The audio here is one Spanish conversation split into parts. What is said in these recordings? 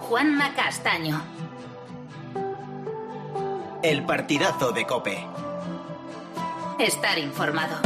Juanma Castaño. El partidazo de COPE. Estar informado.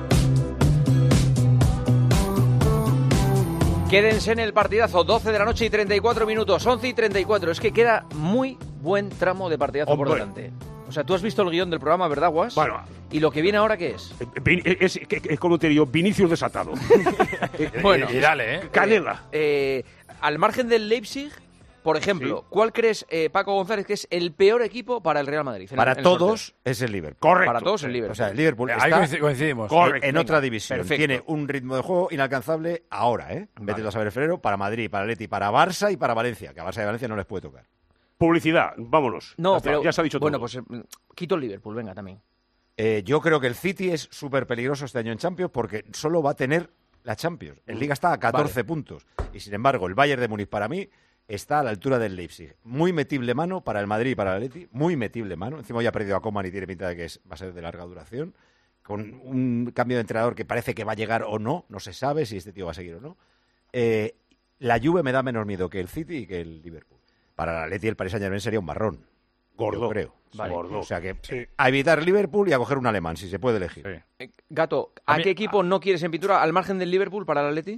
Quédense en el partidazo, 12 de la noche y 34 minutos, 11 y 34. Es que queda muy buen tramo de partidazo por delante. O sea, tú has visto el guión del programa, ¿verdad, Guas? Bueno. ¿Y lo que viene ahora qué es? Es como te digo, Vinicius desatado. Bueno, y dale, Canela. Al margen del Leipzig, por ejemplo, Sí. ¿cuál crees, Paco González, que es el peor equipo para el Real Madrid? Para todos es el Liverpool. Correcto. Para todos el Liverpool. O sea, el Liverpool Ahí está coincidimos. Correcto. en otra división. perfecto. Tiene un ritmo de juego inalcanzable ahora, ¿eh? Vete a saber febrero, para Madrid, para Atleti, para Barça y para Valencia, que a Barça y Valencia no les puede tocar. Publicidad, vámonos. No, Ya está, pero ya se ha dicho bueno, todo. pues quito el Liverpool, venga, también. Yo creo que el City es súper peligroso este año en Champions porque solo va a tener la Champions. En Liga está a 14 puntos. Y sin embargo, el Bayern de Múnich para mí está a la altura del Leipzig. Muy metible mano para el Madrid y para el Atleti. Muy metible mano. Encima ya ha perdido a Koeman y tiene pinta de que va a ser de larga duración. Con un cambio de entrenador que parece que va a llegar o no. No se sabe si este tío va a seguir o no. La Juve me da menos miedo que el City y que el Liverpool. Para el Atleti el Paris Saint-Germain sería un marrón. Gordo. Yo creo. Vale. Gordo. O sea que Sí. a evitar Liverpool y a coger un alemán, si se puede elegir. Sí. Gato, ¿a A mí- qué equipo no quieres en pintura al margen del Liverpool para el Atleti?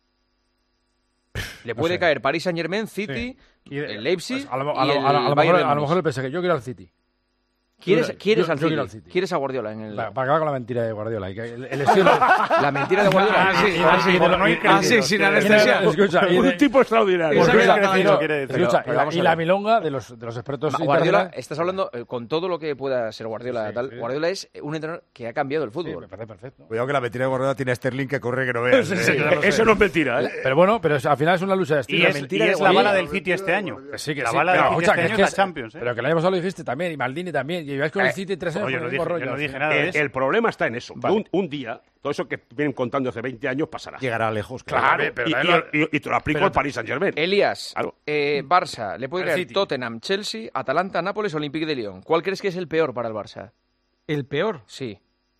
Le puede sé. caer Paris Saint-Germain, City, Sí. el Leipzig Pues a lo y el mejor, Bayern de a lo Múnich. mejor el PSG. Yo quiero al City. ¿Quieres yo al quiero City? al City. ¿Quieres a Guardiola en el...? Para acabar con la mentira de Guardiola. Y que el estilo... La mentira de Guardiola. Sin anestesia. Escucha, y Un de- tipo extraordinario. Escucha, Eso que pero- quiere decir. escucha, Pero vamos y a la ver. milonga de los expertos Guardiola, internacionales. estás hablando con todo lo que pueda ser Guardiola Sí, tal. sí. Guardiola es un entrenador que ha cambiado el Sí, fútbol. me parece perfecto. Cuidado que la mentira de Guardiola tiene a Sterling que corre que no veas. Eso no es mentira, ¿eh? Pero bueno, pero al final es una lucha de Y estilo. es, mentira y de es la Guardiola. bala del City este año. Que sí, que la sí. bala Pero, del City escucha, este que año es la es- Champions, ¿eh? Pero que el año pasado lo dijiste también, y Maldini también. Y lleváis con el City 3 años Oye, con no el dije- mismo rollo. yo no al dije final. nada de eso. El problema está en eso. Vale. Un día, todo eso que vienen contando hace 20 años pasará. Llegará lejos. Claro, pero y, también y te lo aplico pero- al Paris Saint-Germain. Elías, Claro. Barça, le puede El caer City. Tottenham, Chelsea, Atalanta, Nápoles, Olympique de Lyon. ¿Cuál crees que es el peor para el Barça? El peor, Sí,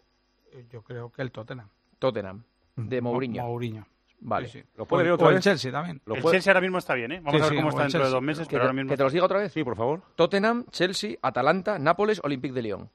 yo creo que el Tottenham. Tottenham, de Mourinho. Mourinho. Vale. Sí, sí. ¿Lo puede leer O otra el vez? Chelsea también. ¿Lo El puede- Chelsea ahora mismo está bien, ¿eh? Vamos Sí, a ver sí, cómo o está el dentro de Chelsea. 2 meses, Que pero ahora mismo... te los diga otra vez. Sí, por favor. Tottenham, Chelsea, Atalanta, Nápoles, Olympique de Lyon.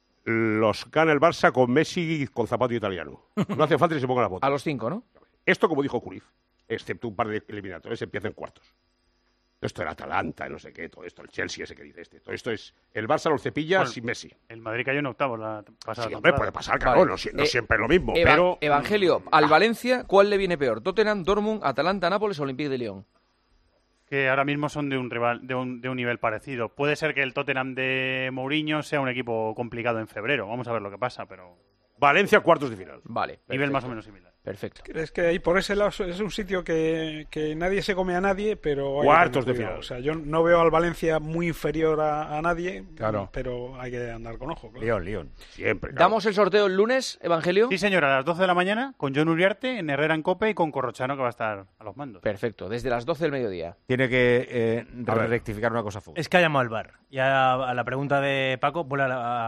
Los gana el Barça con Messi y con zapato italiano. No hace falta que se ponga la bota. A los 5, ¿no? Esto, como dijo Cruyff, excepto un par de eliminatorios, empieza en cuartos. Esto era Atalanta, no sé qué, todo esto, el Chelsea ese que dice este. Todo esto es... El Barça lo cepilla Bueno, sin Messi. El Madrid cayó en octavos la pasada Sí, hombre, temporada. puede pasar, claro, Vale. no siempre es lo mismo, pero... Evangelio, al Valencia, ¿cuál le viene peor? ¿Tottenham, Dortmund, Atalanta, Nápoles, Olympique de Lyon? Que ahora mismo son de un rival, de un nivel parecido. Puede ser que el Tottenham de Mourinho sea un equipo complicado en febrero. Vamos a ver lo que pasa, pero Valencia, cuartos de final. Vale. nivel perfecto. más o menos similar. Perfecto. Es que ahí por ese lado es un sitio que nadie se come a nadie, pero hay que Cuartos tener de cuidado. final. O sea, yo no veo al Valencia muy inferior a nadie, Claro. pero hay que andar con ojo. Claro. León. Siempre, claro. ¿Damos el sorteo el lunes, Evangelio? Sí, señora, a las 12 de la mañana con John Uriarte en Herrera en Cope y con Corrochano que va a estar a los mandos. Perfecto, desde las 12 del mediodía. Tiene que A ver. rectificar una cosa, Fou. Es que ha llamado al VAR. Y a la pregunta de Paco, vuelve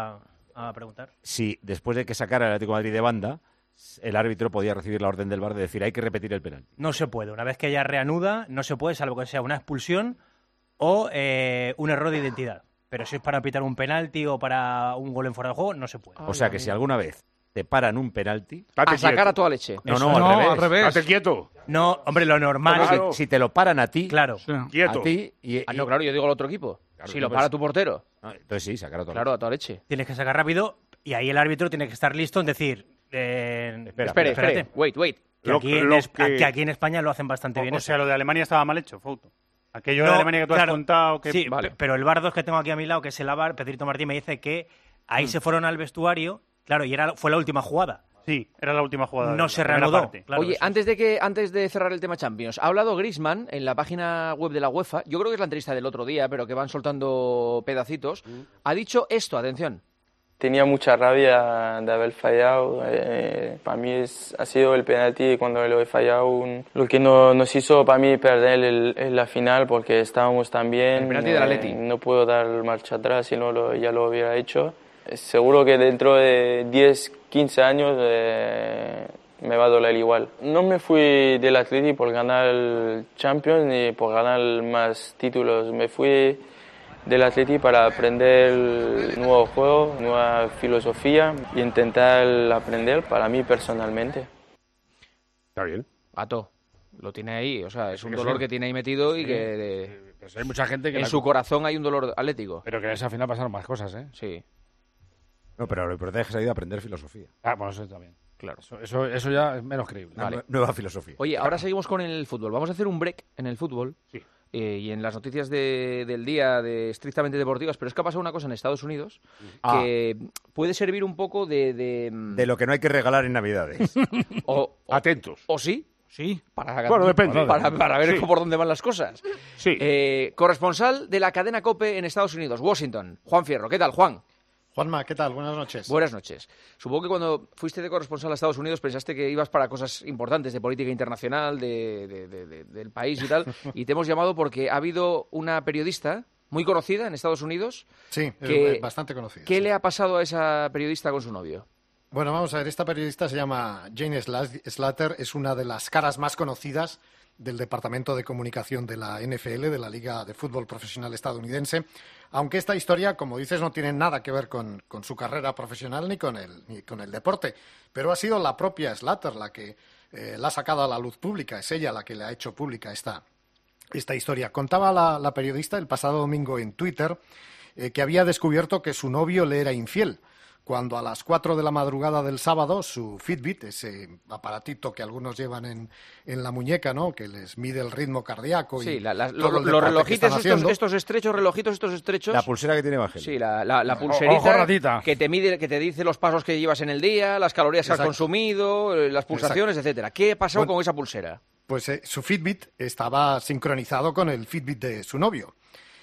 a preguntar. Si después de que sacara el Atlético de Madrid de banda, el árbitro podía recibir la orden del VAR de decir hay que repetir el penalti. No se puede. Una vez que ella reanuda, no se puede, salvo que sea una expulsión o un error de identidad. Pero si es para pitar un penalti o para un gol en fuera de juego, no se puede. O sea que si alguna vez te paran un penalti... Date A sacar quieto. a toda leche. No, No, al revés. Date quieto. No, hombre, lo normal. Claro. Si te lo paran a ti, Claro. Sí. Quieto. a ti y, Ah, no, claro, yo digo al otro equipo. Claro, si no lo puedes- para tu portero. No, entonces sí, sacar a todo. Claro, a toda leche. Tienes que sacar rápido y ahí el árbitro tiene que estar listo en decir... Espere, espérate. wait. Que Lo- aquí, lo que que- aquí en España lo hacen bastante bien. O eso. sea, lo de Alemania estaba mal hecho, Fouto. Aquello No, de Alemania que tú has claro, contado... Que... Sí, Vale. pero el bardo es que tengo aquí a mi lado, que es el AVAR, Pedrito Martín, me dice que ahí se fueron al vestuario, claro, y fue la última jugada. Sí, era la última jugada. No de se la primera reanudó. parte. Claro, Oye, eso. antes de cerrar el tema Champions, ha hablado Griezmann en la página web de la UEFA, yo creo que es la entrevista del otro día, pero que van soltando pedacitos, ha dicho esto, atención. Tenía mucha rabia de haber fallado. Para mí ha sido el penalti cuando lo he fallado. Lo que nos hizo para mí perder la final porque estábamos tan bien. El penalti del Atleti. No puedo dar marcha atrás si no ya lo hubiera hecho. Seguro que dentro de 10, 15 años me va a doler igual. No me fui del Atleti por ganar el Champions ni por ganar más títulos. Me fui del Atleti para aprender nuevo juego, nueva filosofía e intentar aprender para mí personalmente. Está bien. Ato, lo tiene ahí, o sea, es un dolor que tiene ahí metido y que Pues hay mucha gente que en su corazón hay un dolor atlético. Pero que al final pasaron más cosas, ¿eh? Sí. No, pero lo importante es que se ha ido a aprender filosofía. Ah, bueno, eso también. Claro. Eso ya es menos creíble. Vale. Nueva filosofía. Oye, ahora seguimos con el fútbol. Vamos a hacer un break en el fútbol. Sí. Y en las noticias del día de estrictamente deportivas, pero es que ha pasado una cosa en Estados Unidos Ah. que puede servir un poco de lo que no hay que regalar en Navidades. Atentos. ¿O sí? Sí. Bueno, depende. Para ver Sí. por dónde van las cosas. Sí. Corresponsal de la cadena COPE en Estados Unidos, Washington, Juan Fierro. ¿Qué tal, Juan? Juanma, ¿qué tal? Buenas noches. Buenas noches. Supongo que cuando fuiste de corresponsal a Estados Unidos pensaste que ibas para cosas importantes de política internacional, del país y tal, y te hemos llamado porque ha habido una periodista muy conocida en Estados Unidos. Sí, que, bastante conocida. ¿Qué sí. le ha pasado a esa periodista con su novio? Bueno, vamos a ver, esta periodista se llama Jane Slater, es una de las caras más conocidas del Departamento de Comunicación de la NFL, de la Liga de Fútbol Profesional estadounidense, aunque esta historia, como dices, no tiene nada que ver con su carrera profesional ni con el deporte, pero ha sido la propia Slater la que la ha sacado a la luz pública, es ella la que le ha hecho pública esta historia. Contaba la periodista el pasado domingo en Twitter que había descubierto que su novio le era infiel, cuando a las 4 de la madrugada del sábado su Fitbit, ese aparatito que algunos llevan en la muñeca, ¿no?, que les mide el ritmo cardíaco Sí, y los relojitos, estos estrechos, relojitos estos estrechos. La pulsera que tiene Evangelio. Sí, la pulserita Ojo, ratita. que te mide, que te dice los pasos que llevas en el día, las calorías que has Exacto. consumido, las pulsaciones, etcétera. ¿Qué pasó con esa pulsera? Pues su Fitbit estaba sincronizado con el Fitbit de su novio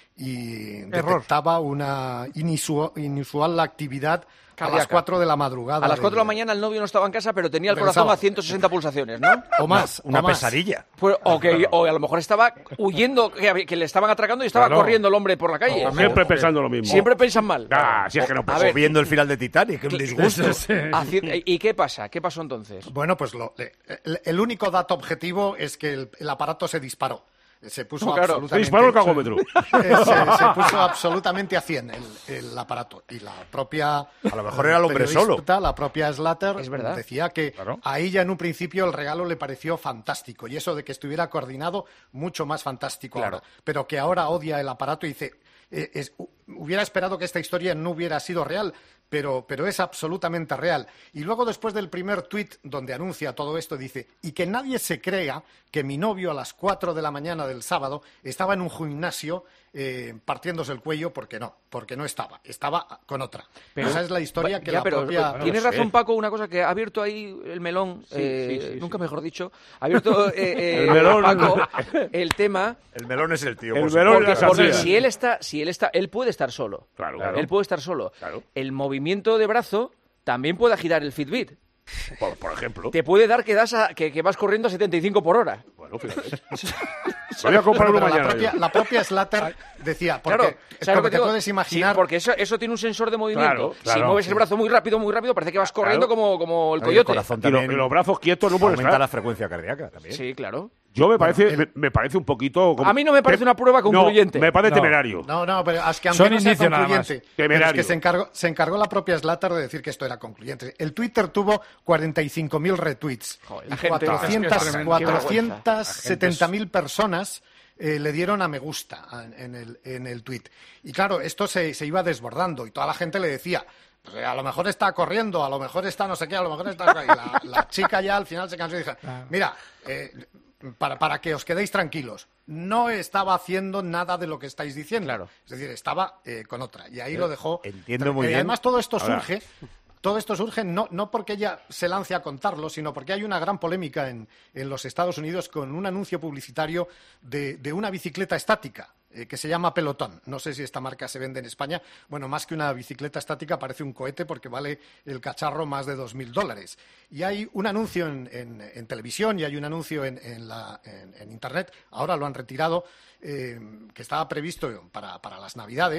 y detectaba una inusual actividad a las 4 de la madrugada. A las 4 de la mañana el novio no estaba en casa, pero tenía el del corazón sábado. a 160 pulsaciones, ¿no? O más. Una o más. pesadilla. Pues, o a lo mejor estaba huyendo, que le estaban atracando y estaba corriendo el hombre por la calle. Siempre pensando lo mismo. Siempre piensan mal. Ah, si es que no A puedo. ver, O viendo el final de Titanic, un disgusto. ¿Y qué pasa? ¿Qué pasó entonces? Bueno, pues el único dato objetivo es que el aparato se disparó. Se puso Claro, absolutamente... Se disparó el cagómetro. Se puso absolutamente a 100 el aparato. Y la propia... A lo mejor era el hombre periodista, solo. La propia Slater Es verdad. decía que a ella en un principio el regalo le pareció fantástico. Y eso de que estuviera coordinado, mucho más fantástico ahora. Pero que ahora odia el aparato y dice... hubiera esperado que esta historia no hubiera sido real, pero es absolutamente real. Y luego, después del primer tuit donde anuncia todo esto, dice, y que nadie se crea que mi novio a las 4 de la mañana del sábado estaba en un gimnasio partiéndose el cuello porque no estaba con otra. Pero- esa es la historia que Ya, la pero propia... tienes razón, Paco, una cosa que ha abierto ahí el melón, nunca mejor dicho, ha abierto El melón. Paco el tema. El melón es el tío. El por melón supuesto. Porque y la si él está, él puede estar solo. Claro. Él puede estar solo. Claro. El movimiento de brazo también puede girar el Fitbit. Por ejemplo. Te puede dar que vas corriendo a 75 por hora. Bueno, fíjate. Voy a comprar uno Pero mañana. la propia Slater decía, porque Claro, ¿sabes lo como que te digo? puedes imaginar... Sí, porque eso tiene un sensor de movimiento. Claro, Si mueves el brazo muy rápido, parece que vas corriendo como el No, y coyote. corazón Y también los brazos quietos no pueden aumenta estar. la frecuencia cardíaca también. Sí, claro. Yo me parece un poquito... A mí no me parece una prueba concluyente. No, me parece No. temerario. No, pero es que Son aunque no sea indicio nada más. concluyente, pero es Temerario. que se encargó la propia Slater de decir que esto era concluyente. El Twitter tuvo 45.000 retweets Joder, y la gente- es que es tremendo. 470.000 personas le dieron a me gusta en el tweet. Y claro, esto se iba desbordando y toda la gente le decía... Pues a lo mejor está corriendo, a lo mejor está no sé qué, a lo mejor está... Y la chica ya al final se cansó y dijo, mira, para que os quedéis tranquilos, no estaba haciendo nada de lo que estáis diciendo. Claro. Es decir, estaba con otra. Y ahí lo dejó... Entiendo muy Y bien. además todo esto Ahora. surge no porque ella se lance a contarlo, sino porque hay una gran polémica en los Estados Unidos con un anuncio publicitario de una bicicleta estática que se llama Pelotón. No sé si esta marca se vende en España. Bueno, más que una bicicleta estática parece un cohete porque vale el cacharro más de $2.000. Y hay un anuncio en televisión y hay un anuncio en Internet, ahora lo han retirado, que estaba previsto para las Navidades,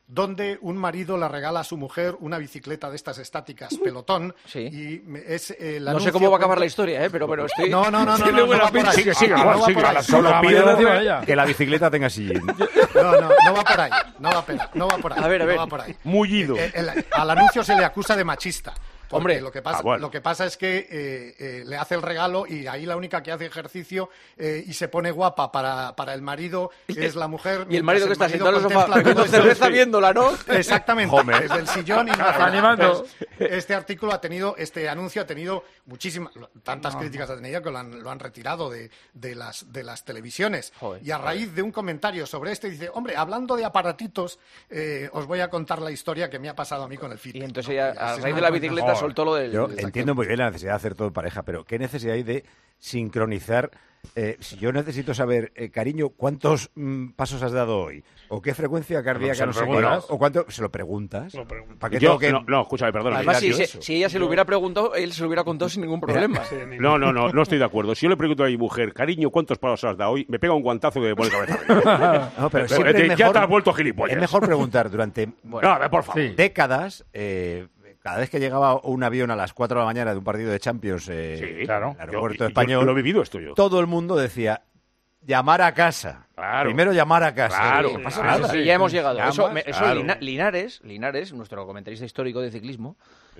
donde un marido le regala a su mujer una bicicleta de estas estáticas pelotón. Sí. Y es el No sé anuncio cómo va a acabar cuenta- la historia, pero estoy... No va por ahí. Sigue, No va sigue. por ahí. Solo La pido mayoría de ella. que la bicicleta tenga sillín. No va por ahí. No va por ahí. A ver. No va por ahí. Mullido. Al anuncio se le acusa de machista. Porque Hombre. lo que pasa, bueno. lo que pasa es que le hace el regalo y ahí la única que hace ejercicio y se pone guapa para el marido es la mujer. Y el marido que está mientras sentado en el sofá contempla bebiendo todo esto. cerveza viéndola, ¿no? Exactamente, Homer. desde el sillón y animando. Este artículo este anuncio ha tenido muchísimas, tantas críticas ha tenido que lo han retirado de las televisiones. Joder. Y a raíz de un comentario sobre dice, hombre, hablando de aparatitos, os voy a contar la historia que me ha pasado a mí con el Fitbit. Y entonces ¿no? ella, a raíz de la bicicleta, soltó lo del... Yo entiendo muy bien la necesidad de hacer todo en pareja, pero ¿qué necesidad hay de sincronizar? Si yo necesito saber, cariño, ¿cuántos pasos has dado hoy? ¿O qué frecuencia cardíaca? No sé qué, ¿o cuánto? ¿Se lo preguntas? ¿Para qué tengo que...? No, escúchame, perdona. Además, Mira, si ella se lo hubiera preguntado, él se lo hubiera contado sin ningún problema. No estoy de acuerdo. Si yo le pregunto a mi mujer, cariño, ¿cuántos pasos has dado hoy? Me pega un guantazo que me pone cabeza arriba. No, pero siempre es Ya mejor, te has vuelto gilipollas. es mejor preguntar durante No, a ver, por favor. décadas. Cada vez que llegaba un avión a las 4 de la mañana de un partido de Champions Sí, claro. en el aeropuerto Yo español, lo he vivido esto yo. todo el mundo decía llamar a casa. Claro. Primero llamar a casa. Claro, No pasa claro. nada. Sí, ya hemos llegado. Llamas, Eso claro. Linares, nuestro comentarista histórico de ciclismo,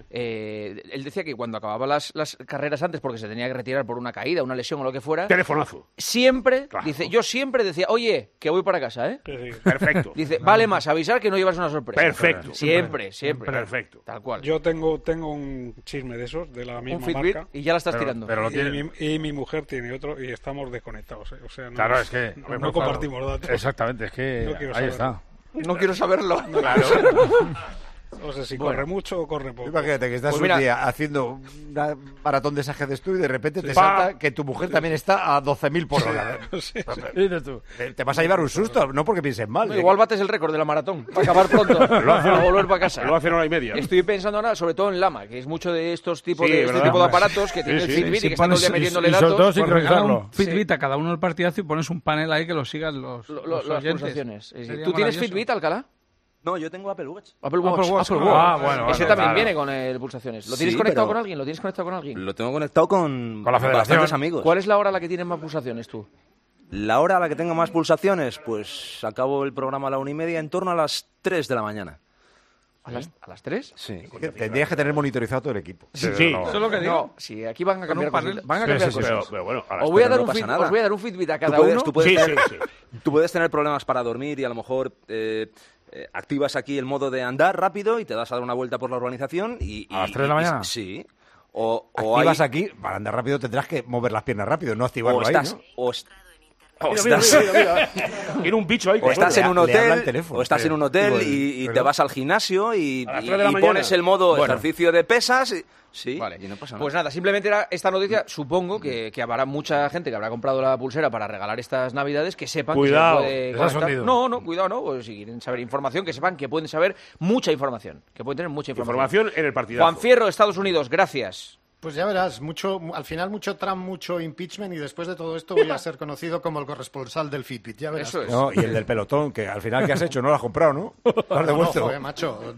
él decía que cuando acababa las carreras antes, porque se tenía que retirar por una caída, una lesión o lo que fuera, Telefonazo. siempre, Claro. dice, yo siempre decía, oye, que voy para casa, ¿eh? Perfecto. Dice, vale más avisar que no llevas una sorpresa. Perfecto. Siempre. Perfecto. Tal cual. Yo tengo un chisme de esos, de la misma Un Fitbit marca. y ya la estás tirando. Pero lo tiene... Y mi mujer tiene otro y estamos desconectados. O sea, no, Claro, es que... no compartimos datos. Exactamente, es que No quiero ahí saberlo. está. No quiero saberlo. No sé si corre mucho o corre poco. Imagínate que estás Pues un mira- día haciendo una maratón de ese ajedrez tú y de repente te Sí. salta que tu mujer también está a 12.000 por hora. Dices tú. Te vas a llevar un susto, no porque pienses mal. Igual bates el récord de la maratón, para acabar pronto, para volver para casa. Lo hacen hora y media. Estoy pensando ahora, sobre todo en Lama, que es mucho de estos tipos Sí, de este ¿verdad? tipo de aparatos que tiene Sí, el sí. Fitbit Si y que están todo el día pones- metiéndole y sobre todo datos. sin- Pues regala sincronizarlo. un Fitbit a cada uno el partidazo y pones un panel ahí que lo sigan los Las oyentes. pulsaciones. Sería ¿Tú tienes maravilloso. Fitbit, Alcalá? No, yo tengo Apple Watch. Apple Watch. Apple Watch. Ah, bueno, Ese vale, también claro. viene con el pulsaciones. ¿Lo tienes Sí, conectado pero- con alguien? ¿Lo tienes conectado con alguien? Lo tengo conectado con la federación. bastantes amigos. ¿Cuál es la hora a la que tienes más pulsaciones tú? La hora a la que tengo más pulsaciones, pues acabo el programa a la 1:30 en torno a las 3 de la mañana. ¿A las 3? Sí. Tendrías que tener monitorizado todo el equipo. Sí. Eso es lo que digo. No, sí, aquí van a cambiar un panel. cosas. Van a Sí, cambiar sí, sí. cosas. Pero bueno, a las Os voy a pero dar no un pasa Fitbit, nada. os voy a dar un Fitbit a cada Tú puedes, uno. tú puedes Sí, tener, sí. tú puedes tener problemas para dormir y a lo mejor activas aquí el modo de andar rápido y te das a dar una vuelta por la urbanización y... ¿A las 3 de la mañana? Sí. O Activas hay- aquí, para andar rápido tendrás que mover las piernas rápido, no activarlo o ahí, estás... ¿no? O Mira, estás... mira. Tiene un bicho ahí. que O estás suena. en un le habla hotel, el teléfono. o estás en un hotel y te vas al gimnasio y, A las y- 3 de la y mañana. pones el modo Bueno. ejercicio de pesas. Sí, Vale. y no pasa nada. Pues nada, simplemente era esta noticia. Supongo que habrá mucha gente que habrá comprado la pulsera para regalar estas navidades que sepan Cuidado, que se puede les has conectar. hundido. No, cuidado, no. Pues si quieren saber información, que sepan que pueden saber mucha información. Que pueden tener mucha Información en el partidazo. Juan Fierro, Estados Unidos, gracias. Pues ya verás, al final mucho Trump, mucho impeachment y después de todo esto voy a ser conocido como el corresponsal del Fitbit, ya verás. Eso es. No, y el del pelotón, que al final, ¿qué has hecho? No lo has comprado, ¿no? Lo has No, devuelto. joder, macho,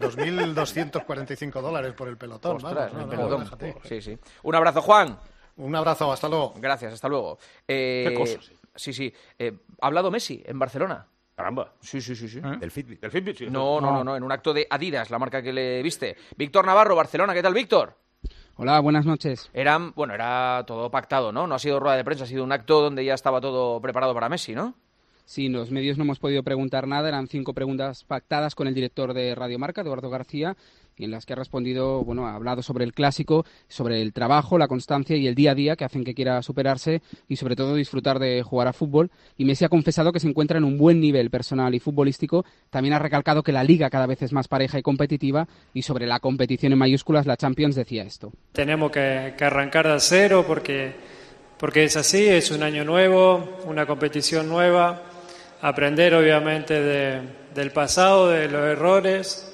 $2.245 por el pelotón. Ostras, vamos, el no, pelotón. déjate. Sí, sí. Un abrazo, Juan. Un abrazo, hasta luego. Gracias, hasta luego. Qué cosas. Sí. Ha hablado Messi en Barcelona. Caramba. Sí. Del Fitbit. ¿Del Fitbit? Sí. No, en un acto de Adidas, la marca que le viste. Víctor Navarro, Barcelona, ¿qué tal, Víctor? Hola, buenas noches. Era todo pactado, ¿no? No ha sido rueda de prensa, ha sido un acto donde ya estaba todo preparado para Messi, ¿no? Sí, los medios no hemos podido preguntar nada, eran 5 preguntas pactadas con el director de Radio Marca, Eduardo García, y en las que ha respondido, ha hablado sobre el clásico, sobre el trabajo, la constancia y el día a día que hacen que quiera superarse y sobre todo disfrutar de jugar a fútbol. Y Messi ha confesado que se encuentra en un buen nivel personal y futbolístico. También ha recalcado que la liga cada vez es más pareja y competitiva, y sobre la competición en mayúsculas, la Champions, decía esto. Tenemos que arrancar de cero porque es así, es un año nuevo, una competición nueva, aprender obviamente del pasado, de los errores,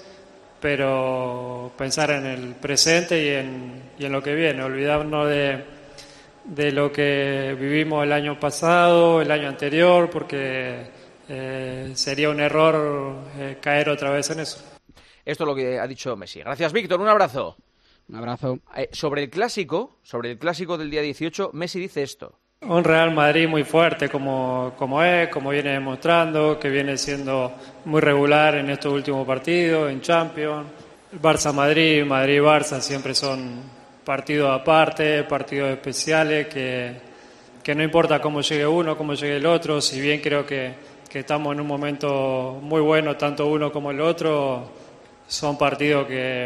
pero pensar en el presente y en lo que viene, olvidarnos de lo que vivimos el año pasado, el año anterior, porque sería un error caer otra vez en eso. Esto es lo que ha dicho Messi. Gracias, Víctor. Un abrazo. Un abrazo. Sobre el clásico del día 18, Messi dice esto. Un Real Madrid muy fuerte como viene demostrando, que viene siendo muy regular en estos últimos partidos, en Champions. Barça-Madrid, Madrid-Barça siempre son partidos aparte, partidos especiales, que no importa cómo llegue uno, cómo llegue el otro, si bien creo que estamos en un momento muy bueno, tanto uno como el otro, son partidos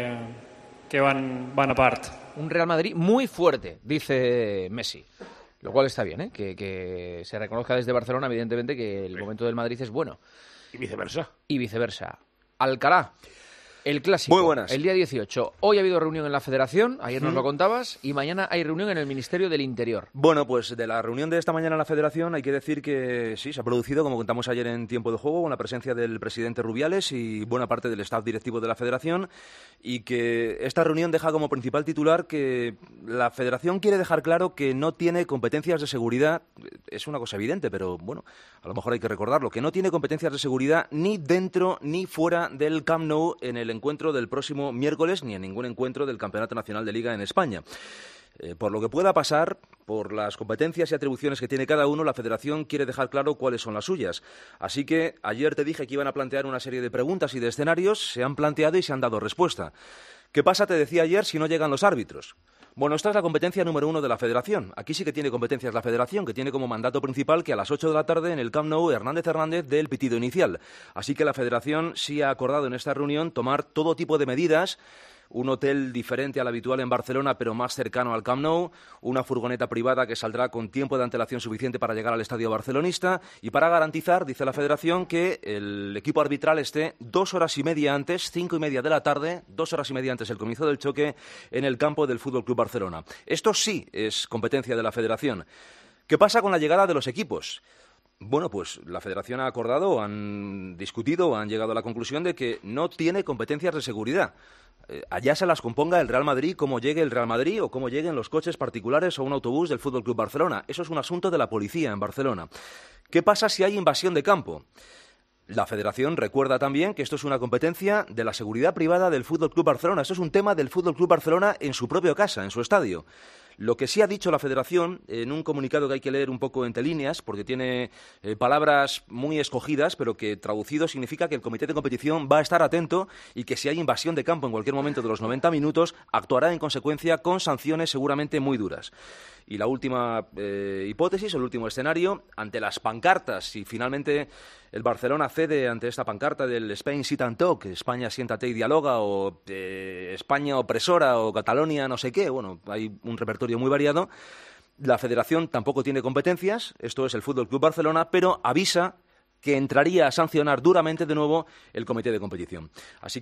que van aparte. Un Real Madrid muy fuerte, dice Messi. Lo cual está bien, ¿eh? Que se reconozca desde Barcelona, evidentemente, que el momento del Madrid es bueno. Y viceversa. Y viceversa. Alcalá. El clásico, muy buenas. El día 18. Hoy ha habido reunión en la Federación, ayer nos lo contabas, y mañana hay reunión en el Ministerio del Interior. Bueno, pues de la reunión de esta mañana en la Federación hay que decir que sí, se ha producido, como contamos ayer en Tiempo de Juego, con la presencia del presidente Rubiales y buena parte del staff directivo de la Federación, y que esta reunión deja como principal titular que la Federación quiere dejar claro que no tiene competencias de seguridad. Es una cosa evidente, pero bueno, a lo mejor hay que recordarlo, que no tiene competencias de seguridad ni dentro ni fuera del Camp Nou en el encuentro del próximo miércoles, ni en ningún encuentro del Campeonato Nacional de Liga en España. Por lo que pueda pasar, por las competencias y atribuciones que tiene cada uno, la Federación quiere dejar claro cuáles son las suyas. Así que ayer te dije que iban a plantear una serie de preguntas y de escenarios, se han planteado y se han dado respuesta. ¿Qué pasa, te decía ayer, si no llegan los árbitros? Bueno, esta es la competencia número 1 de la Federación. Aquí sí que tiene competencias la Federación, que tiene como mandato principal que a las 8 de la tarde en el Camp Nou Hernández dé el pitido inicial. Así que la Federación sí ha acordado en esta reunión tomar todo tipo de medidas. Un hotel diferente al habitual en Barcelona, pero más cercano al Camp Nou, una furgoneta privada que saldrá con tiempo de antelación suficiente para llegar al estadio barcelonista y para garantizar, dice la Federación, que el equipo arbitral esté 2 horas y media antes, 5:30 de la tarde, 2 horas y media antes del comienzo del choque en el campo del Fútbol Club Barcelona. Esto sí es competencia de la Federación. ¿Qué pasa con la llegada de los equipos? Bueno, pues la Federación ha acordado, han discutido, han llegado a la conclusión de que no tiene competencias de seguridad. Allá se las componga el Real Madrid, cómo llegue el Real Madrid o cómo lleguen los coches particulares o un autobús del Fútbol Club Barcelona. Eso es un asunto de la policía en Barcelona. ¿Qué pasa si hay invasión de campo? La Federación recuerda también que esto es una competencia de la seguridad privada del Fútbol Club Barcelona. Esto es un tema del Fútbol Club Barcelona en su propia casa, en su estadio. Lo que sí ha dicho la Federación, en un comunicado que hay que leer un poco entre líneas, porque tiene palabras muy escogidas, pero que traducido significa que el comité de competición va a estar atento y que si hay invasión de campo en cualquier momento de los 90 minutos, actuará en consecuencia con sanciones seguramente muy duras. Y la última hipótesis, el último escenario, ante las pancartas, si finalmente el Barcelona cede ante esta pancarta del Spain Sit and Talk, España siéntate y dialoga, o España opresora, o Cataluña no sé qué, bueno, hay un repertorio muy variado. La Federación tampoco tiene competencias, esto es el Fútbol Club Barcelona, pero avisa que entraría a sancionar duramente de nuevo el comité de competición. Así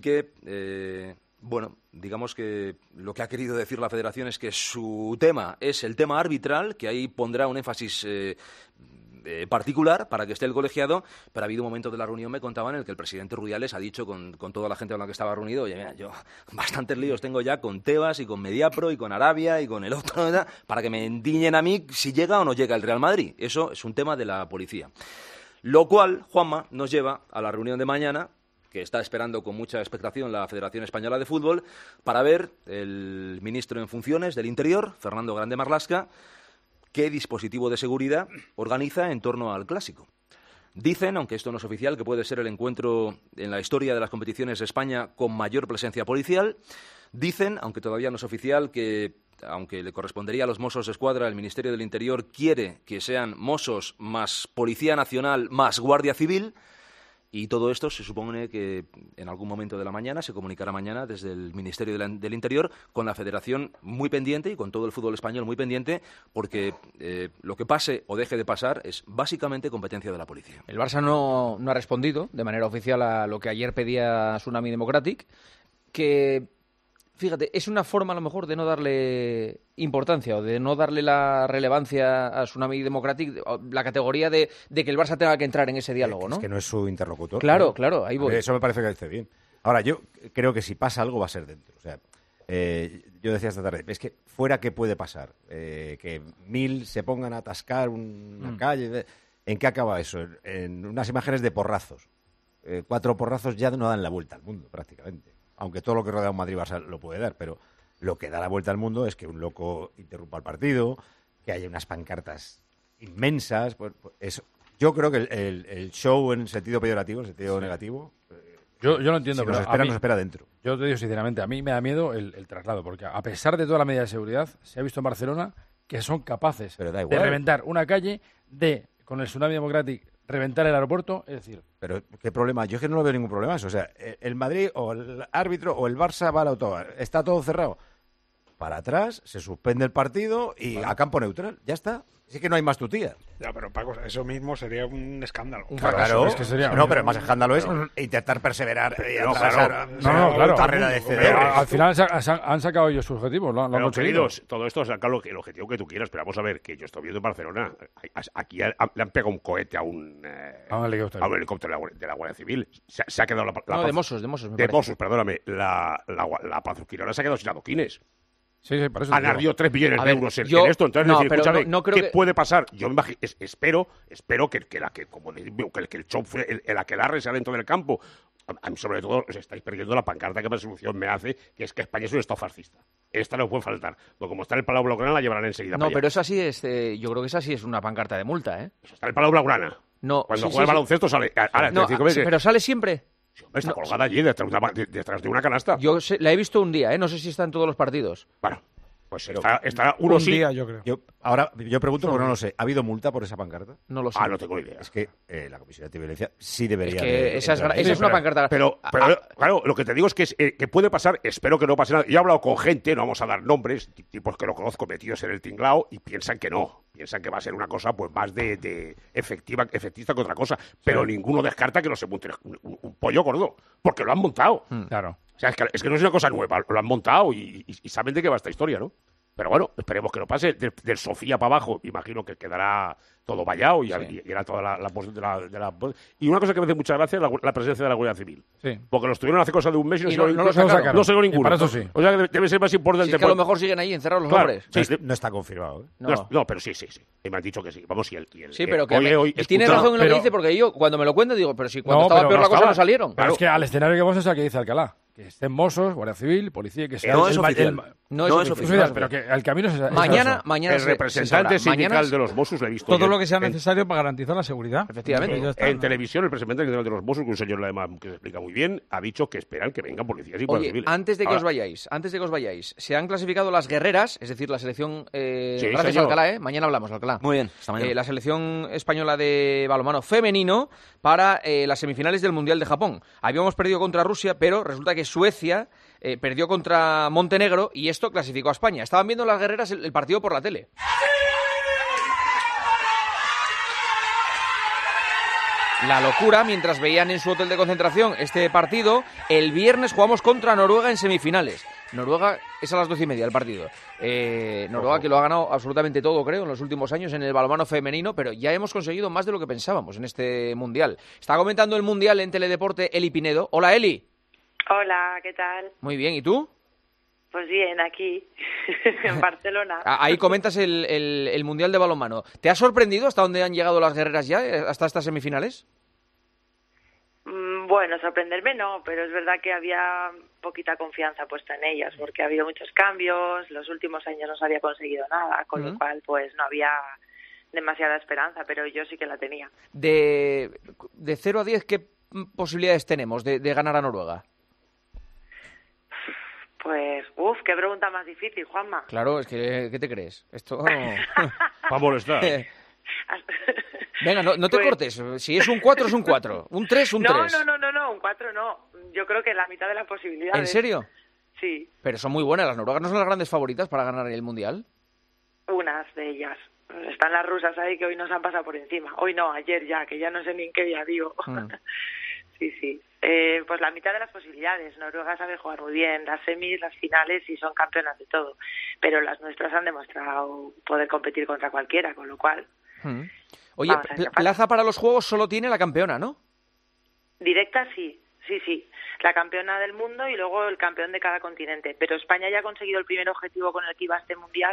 que bueno, digamos que lo que ha querido decir la Federación es que su tema es el tema arbitral, que ahí pondrá un énfasis particular para que esté el colegiado, pero ha habido un momento de la reunión, me contaban, en el que el presidente Rubiales ha dicho con toda la gente con la que estaba reunido, oye, mira, yo bastantes líos tengo ya con Tebas y con Mediapro y con Arabia y con el otro, ¿verdad?, para que me endiñen a mí si llega o no llega el Real Madrid. Eso es un tema de la policía. Lo cual, Juanma, nos lleva a la reunión de mañana, que está esperando con mucha expectación la Federación Española de Fútbol, para ver el ministro en funciones del Interior, Fernando Grande Marlaska, qué dispositivo de seguridad organiza en torno al Clásico. Dicen, aunque esto no es oficial, que puede ser el encuentro en la historia de las competiciones de España con mayor presencia policial. Dicen, aunque todavía no es oficial, que aunque le correspondería a los Mossos de Escuadra, el Ministerio del Interior quiere que sean Mossos más Policía Nacional más Guardia Civil. Y todo esto se supone que en algún momento de la mañana se comunicará mañana desde el Ministerio del Interior, con la Federación muy pendiente y con todo el fútbol español muy pendiente, porque lo que pase o deje de pasar es básicamente competencia de la policía. El Barça no ha respondido de manera oficial a lo que ayer pedía Tsunami Democratic, que, fíjate, es una forma a lo mejor de no darle importancia o de no darle la relevancia a Tsunami Democratic, la categoría de que el Barça tenga que entrar en ese diálogo, ¿no? Es que no es su interlocutor. Claro, ¿no? Claro, ahí voy. Eso me parece que dice bien. Ahora, yo creo que si pasa algo va a ser dentro. O sea, yo decía esta tarde, es que fuera, ¿qué puede pasar? Que 1000 se pongan a atascar una calle. ¿En qué acaba eso? En unas imágenes de porrazos. 4 porrazos ya no dan la vuelta al mundo, prácticamente. Aunque todo lo que rodea a un Madrid-Barça lo puede dar, pero lo que da la vuelta al mundo es que un loco interrumpa el partido, que haya unas pancartas inmensas. Pues eso. Yo creo que el show en sentido peyorativo, en sentido negativo... Yo lo entiendo, si pero nos espera dentro. Yo te digo sinceramente, a mí me da miedo el traslado, porque a pesar de toda la medida de seguridad, se ha visto en Barcelona que son capaces Pero da de igual. reventar una calle, con el Tsunami Democratic, reventar el aeropuerto, es decir... Pero, ¿qué problema? Yo es que no lo veo ningún problema eso. O sea, el Madrid o el árbitro o el Barça va al autobar. Está todo cerrado. Para atrás, se suspende el partido y a campo neutral. Ya está. Sí que no hay más tutía. Ya, pero Paco, eso mismo sería un escándalo. Claro, es que sería... No, pero más escándalo es intentar perseverar y atravesar claro. carrera de CD. Al final han sacado ellos sus objetivos, lo han Pero, conseguido. queridos, todo esto saca el objetivo que tú quieras, pero vamos a ver, que yo estoy viendo en Barcelona, aquí le han pegado un cohete a un helicóptero de la Guardia Civil. Se ha quedado de Mossos, me de parece. Mossos, perdóname. La Plaza Quirona se ha quedado sin adoquines. Sí, por eso Han ardido 3 billones de euros en esto. Entonces, no, decir, pero escúchame, no creo ¿qué que... puede pasar? Yo me imagino, espero que el show, el aquelarre sea dentro del campo. A mí, sobre todo, os estáis perdiendo la pancarta que más solución me hace, que es que España es un estado fascista. Esta no puede faltar. Porque como está en el Palau Blaugrana, la llevarán enseguida. No, pero esa sí es... yo creo que esa sí es una pancarta de multa, ¿eh? Eso está en el Palau Blaugrana. No, Cuando juega el baloncesto sale... Ahora, no, pero sale siempre. Está colgada allí detrás de una canasta. Yo la he visto un día, ¿eh? No sé si está en todos los partidos. Bueno, pues estará uno sí. Día, yo creo. Yo pregunto porque no lo sé. ¿Ha habido multa por esa pancarta? No lo sé. No tengo idea. Es que la Comisión de Violencia sí debería... Es que esa es una pancarta... Pero claro, lo que te digo es que puede pasar, espero que no pase nada. Yo he hablado con gente, no vamos a dar nombres, tipos que lo conozco metidos en el tinglao y piensan que no. Piensan que va a ser una cosa pues más de efectista que otra cosa. Pero ninguno descarta que no se monte un pollo gordo, porque lo han montado. Claro. O sea, es que no es una cosa nueva, lo han montado y saben de qué va esta historia, ¿no? Pero bueno, esperemos que no pase. Del Sofía para abajo, imagino que quedará todo vallado y era toda la Y una cosa que me hace mucha gracia es la presencia de la Guardia Civil. Sí. Porque los tuvieron hace cosa de un mes y no lo sacaron. No salió ninguno. Para eso sí. O sea, que debe ser más importante. Si es que a lo mejor siguen ahí encerrados los hombres. Sí, no está confirmado. ¿eh? No, pero sí. Y me han dicho que sí. Vamos, sí, pero que tiene razón en lo que dice, porque yo cuando me lo cuento digo, pero si cuando estaba peor la cosa no salieron. Pero es que al escenario que vamos es al que dice Alcalá. Que estén Mossos, Guardia Civil, Policía, que sea... No es oficial. No es oficial, pero que el camino es... Mañana el representante sindical de los Mossos le he visto. Todo lo que sea necesario para garantizar la seguridad. Efectivamente. En televisión, el representante de los Mossos, que un señor además que se explica muy bien, ha dicho que esperan que vengan policías y guardias civiles. Antes de que os vayáis, se han clasificado las guerreras, es decir, la selección... gracias, señor. Alcalá, Mañana hablamos, Alcalá. Muy bien, hasta mañana. La selección española de balonmano femenino para las semifinales del Mundial de Japón. Habíamos perdido contra Rusia, pero resulta que Suecia perdió contra Montenegro y esto clasificó a España. Estaban viendo las guerreras el partido por la tele. La locura mientras veían en su hotel de concentración este partido. El viernes jugamos contra Noruega en semifinales. Noruega es a las 12:30 el partido. Noruega que lo ha ganado absolutamente todo, creo, en los últimos años en el balonmano femenino, pero ya hemos conseguido más de lo que pensábamos en este Mundial. Está comentando el Mundial en Teledeporte Eli Pinedo. Hola, Eli. Hola, ¿qué tal? Muy bien, ¿y tú? Pues bien, aquí, en Barcelona. Ahí comentas el Mundial de balonmano. ¿Te ha sorprendido hasta dónde han llegado las guerreras ya, hasta estas semifinales? Bueno, sorprenderme no, pero es verdad que había poquita confianza puesta en ellas, porque ha habido muchos cambios, los últimos años no se había conseguido nada, con lo cual pues no había demasiada esperanza, pero yo sí que la tenía. De 0 a 10, ¿qué posibilidades tenemos de ganar a Noruega? Pues, qué pregunta más difícil, Juanma. Claro, es que, ¿qué te crees? Esto... Va a molestar. Venga, no te cortes. Si es un 4, es un 4. Un 3, un 3. No, un 4 no. Yo creo que la mitad de las posibilidades. ¿En serio? Sí. Pero son muy buenas. ¿Las noruegas no son las grandes favoritas para ganar el Mundial? Unas de ellas. Están las rusas ahí que hoy nos han pasado por encima. Hoy no, ayer ya, que ya no sé ni en qué día digo. Sí. Pues la mitad de las posibilidades. Noruega sabe jugar muy bien las semis, las finales y son campeonas de todo. Pero las nuestras han demostrado poder competir contra cualquiera, con lo cual... Oye, plaza para los Juegos solo tiene la campeona, ¿no? Directa sí. La campeona del mundo y luego el campeón de cada continente. Pero España ya ha conseguido el primer objetivo con el que iba a este Mundial, que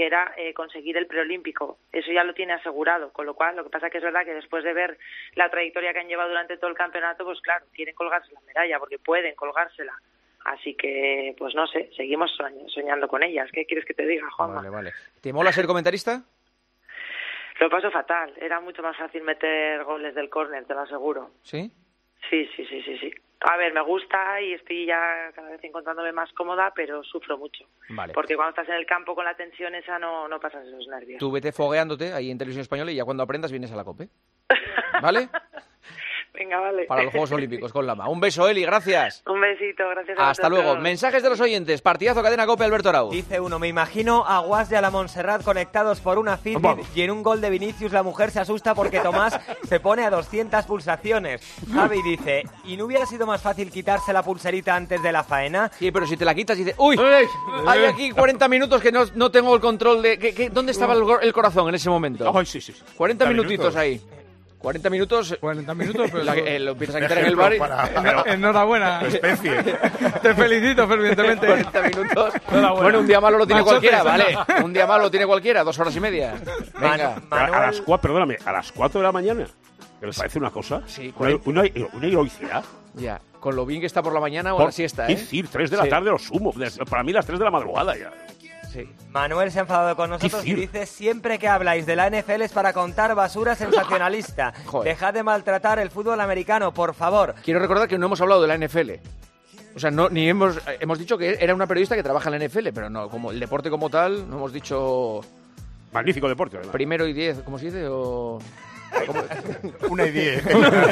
que era conseguir el preolímpico. Eso ya lo tiene asegurado, con lo cual lo que pasa que es verdad que después de ver la trayectoria que han llevado durante todo el campeonato, pues claro, quieren colgarse la medalla porque pueden colgársela. Así que, pues no sé, seguimos soñando con ellas. ¿Qué quieres que te diga, Juanma? Vale. ¿Te mola ser comentarista? Lo paso fatal. Era mucho más fácil meter goles del córner, te lo aseguro. ¿Sí? Sí. A ver, me gusta y estoy ya cada vez encontrándome más cómoda, pero sufro mucho. Vale. Porque cuando estás en el campo con la tensión esa no pasas esos nervios. Tú vete fogueándote ahí en Televisión Española y ya cuando aprendas vienes a la COPE. ¿Vale? Venga, vale. Para los Juegos Olímpicos con Lama. Un beso, Eli, gracias. Un besito, gracias a Hasta luego. Mensajes de los oyentes. Partidazo Cadena COPE, Alberto Arau. Dice uno, me imagino a Guas y a la Montserrat conectados por una Fitbit y en un gol de Vinicius la mujer se asusta porque Tomás se pone a 200 pulsaciones. Javi dice, ¿y no hubiera sido más fácil quitarse la pulserita antes de la faena? Sí, pero si te la quitas y dices, ¡uy! Hay aquí 40 minutos que no tengo el control de... ¿Dónde estaba el corazón en ese momento? Ay, sí. 40 minutitos ahí. 40 minutos, pero lo empiezas a quitar en el bar y... Enhorabuena. Especie. Te felicito fervientemente. 40 minutos. Bueno, un día malo lo tiene cualquiera, ¿vale? Un día malo lo tiene cualquiera, 2 horas y media. Venga. A las 4 de la mañana. ¿Que les parece una cosa? Sí. Una heroicidad. Ya. Con lo bien que está por la mañana o la siesta, ¿eh? Es decir, 3 de la tarde lo sumo. Para mí las 3 de la madrugada ya. Sí. Manuel se ha enfadado con nosotros y dice, siempre que habláis de la NFL es para contar basura sensacionalista. Dejad de maltratar el fútbol americano, por favor. Quiero recordar que no hemos hablado de la NFL. O sea, ni hemos dicho que era una periodista que trabaja en la NFL, pero no, como el deporte como tal, no hemos dicho... Magnífico deporte, ¿verdad? 1 y 10, ¿cómo se dice? O... 1 y 10.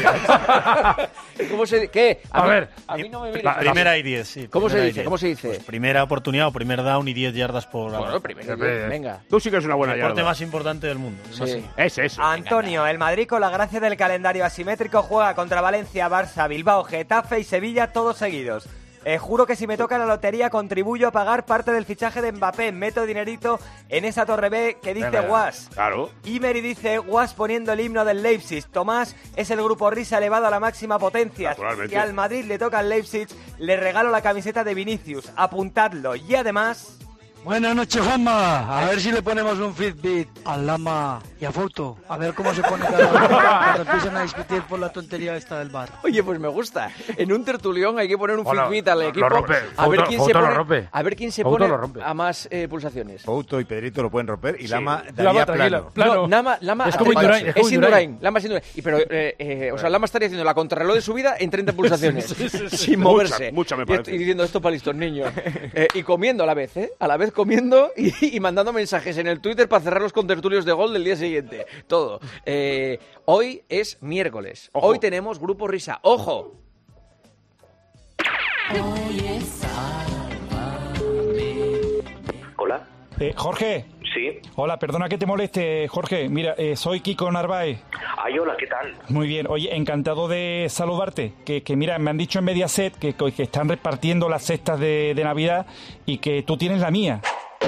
¿Cómo se dice? ¿Qué? A mí no me mires. Primera y 10, sí. ¿Cómo se dice? Pues primera oportunidad o primer down y 10 yardas por... Bueno, primero 10, venga. Tú sí que es una buena yarda. El deporte más importante del mundo. Sí. Es eso. Antonio, el Madrid con la gracia del calendario asimétrico juega contra Valencia, Barça, Bilbao, Getafe y Sevilla todos seguidos. Juro que si me toca la lotería contribuyo a pagar parte del fichaje de Mbappé. Meto dinerito en esa torre B que dice Guas. Claro. Imeri dice Guas poniendo el himno del Leipzig. Tomás es el grupo Risa elevado a la máxima potencia. Si al Madrid le toca al Leipzig, le regalo la camiseta de Vinicius. Apuntadlo. Y además... Buenas noches, Juanma. A ver si le ponemos un Fitbit al Lama y a Foto. A ver cómo se pone cada uno cuando empiezan a discutir por la tontería esta del bar. Oye, pues me gusta. En un tertulión hay que poner un Fitbit al equipo. Lo rompe. A ver quién se pone rompe. a más pulsaciones. Fouto y Pedrito lo pueden romper y Lama daría plano. No, Lama es como Indurain. Es Indurain. Lama es Indurain. Pero, o sea, Lama estaría haciendo la contrarreloj de su vida en 30 pulsaciones. Sin moverse. Mucha me parece. Y diciendo esto para listos niños. Y comiendo a la vez, ¿eh? A la vez comiendo y mandando mensajes en el Twitter para cerrar los contertulios de gol del día siguiente. Todo. Hoy es miércoles. Ojo. Hoy tenemos Grupo Risa. ¡Ojo! Hola. Jorge. Sí. Hola, perdona que te moleste, Jorge. Mira, soy Kiko Narváez. Ay, hola, ¿qué tal? Muy bien. Oye, encantado de saludarte. Que mira, me han dicho en Mediaset que están repartiendo las cestas de Navidad y que tú tienes la mía.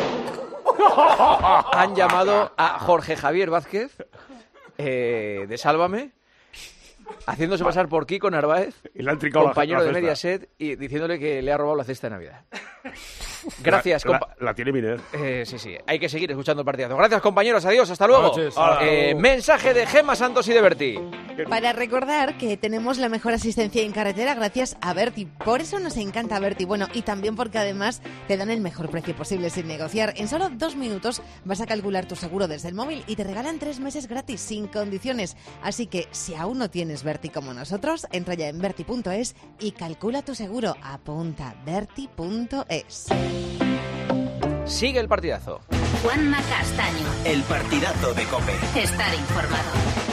Han llamado a Jorge Javier Vázquez de Sálvame, haciéndose pasar por Kiko Narváez, compañero de Mediaset, y diciéndole que le ha robado la cesta de Navidad. Gracias, la tiene Miner. Sí, hay que seguir escuchando el partidazo. Gracias, compañeros, adiós, hasta luego. Mensaje de Gemma Santos y de Berti. Para recordar que tenemos la mejor asistencia en carretera gracias a Berti. Por eso nos encanta Berti. Bueno, y también porque además te dan el mejor precio posible sin negociar. En solo 2 minutos vas a calcular tu seguro desde el móvil y te regalan 3 meses gratis sin condiciones. Así que si aún no tienes Berti como nosotros, entra ya en berti.es y calcula tu seguro. Apunta berti.es. Sigue el partidazo. Juanma Castaño. El partidazo de COPE. Estar informado.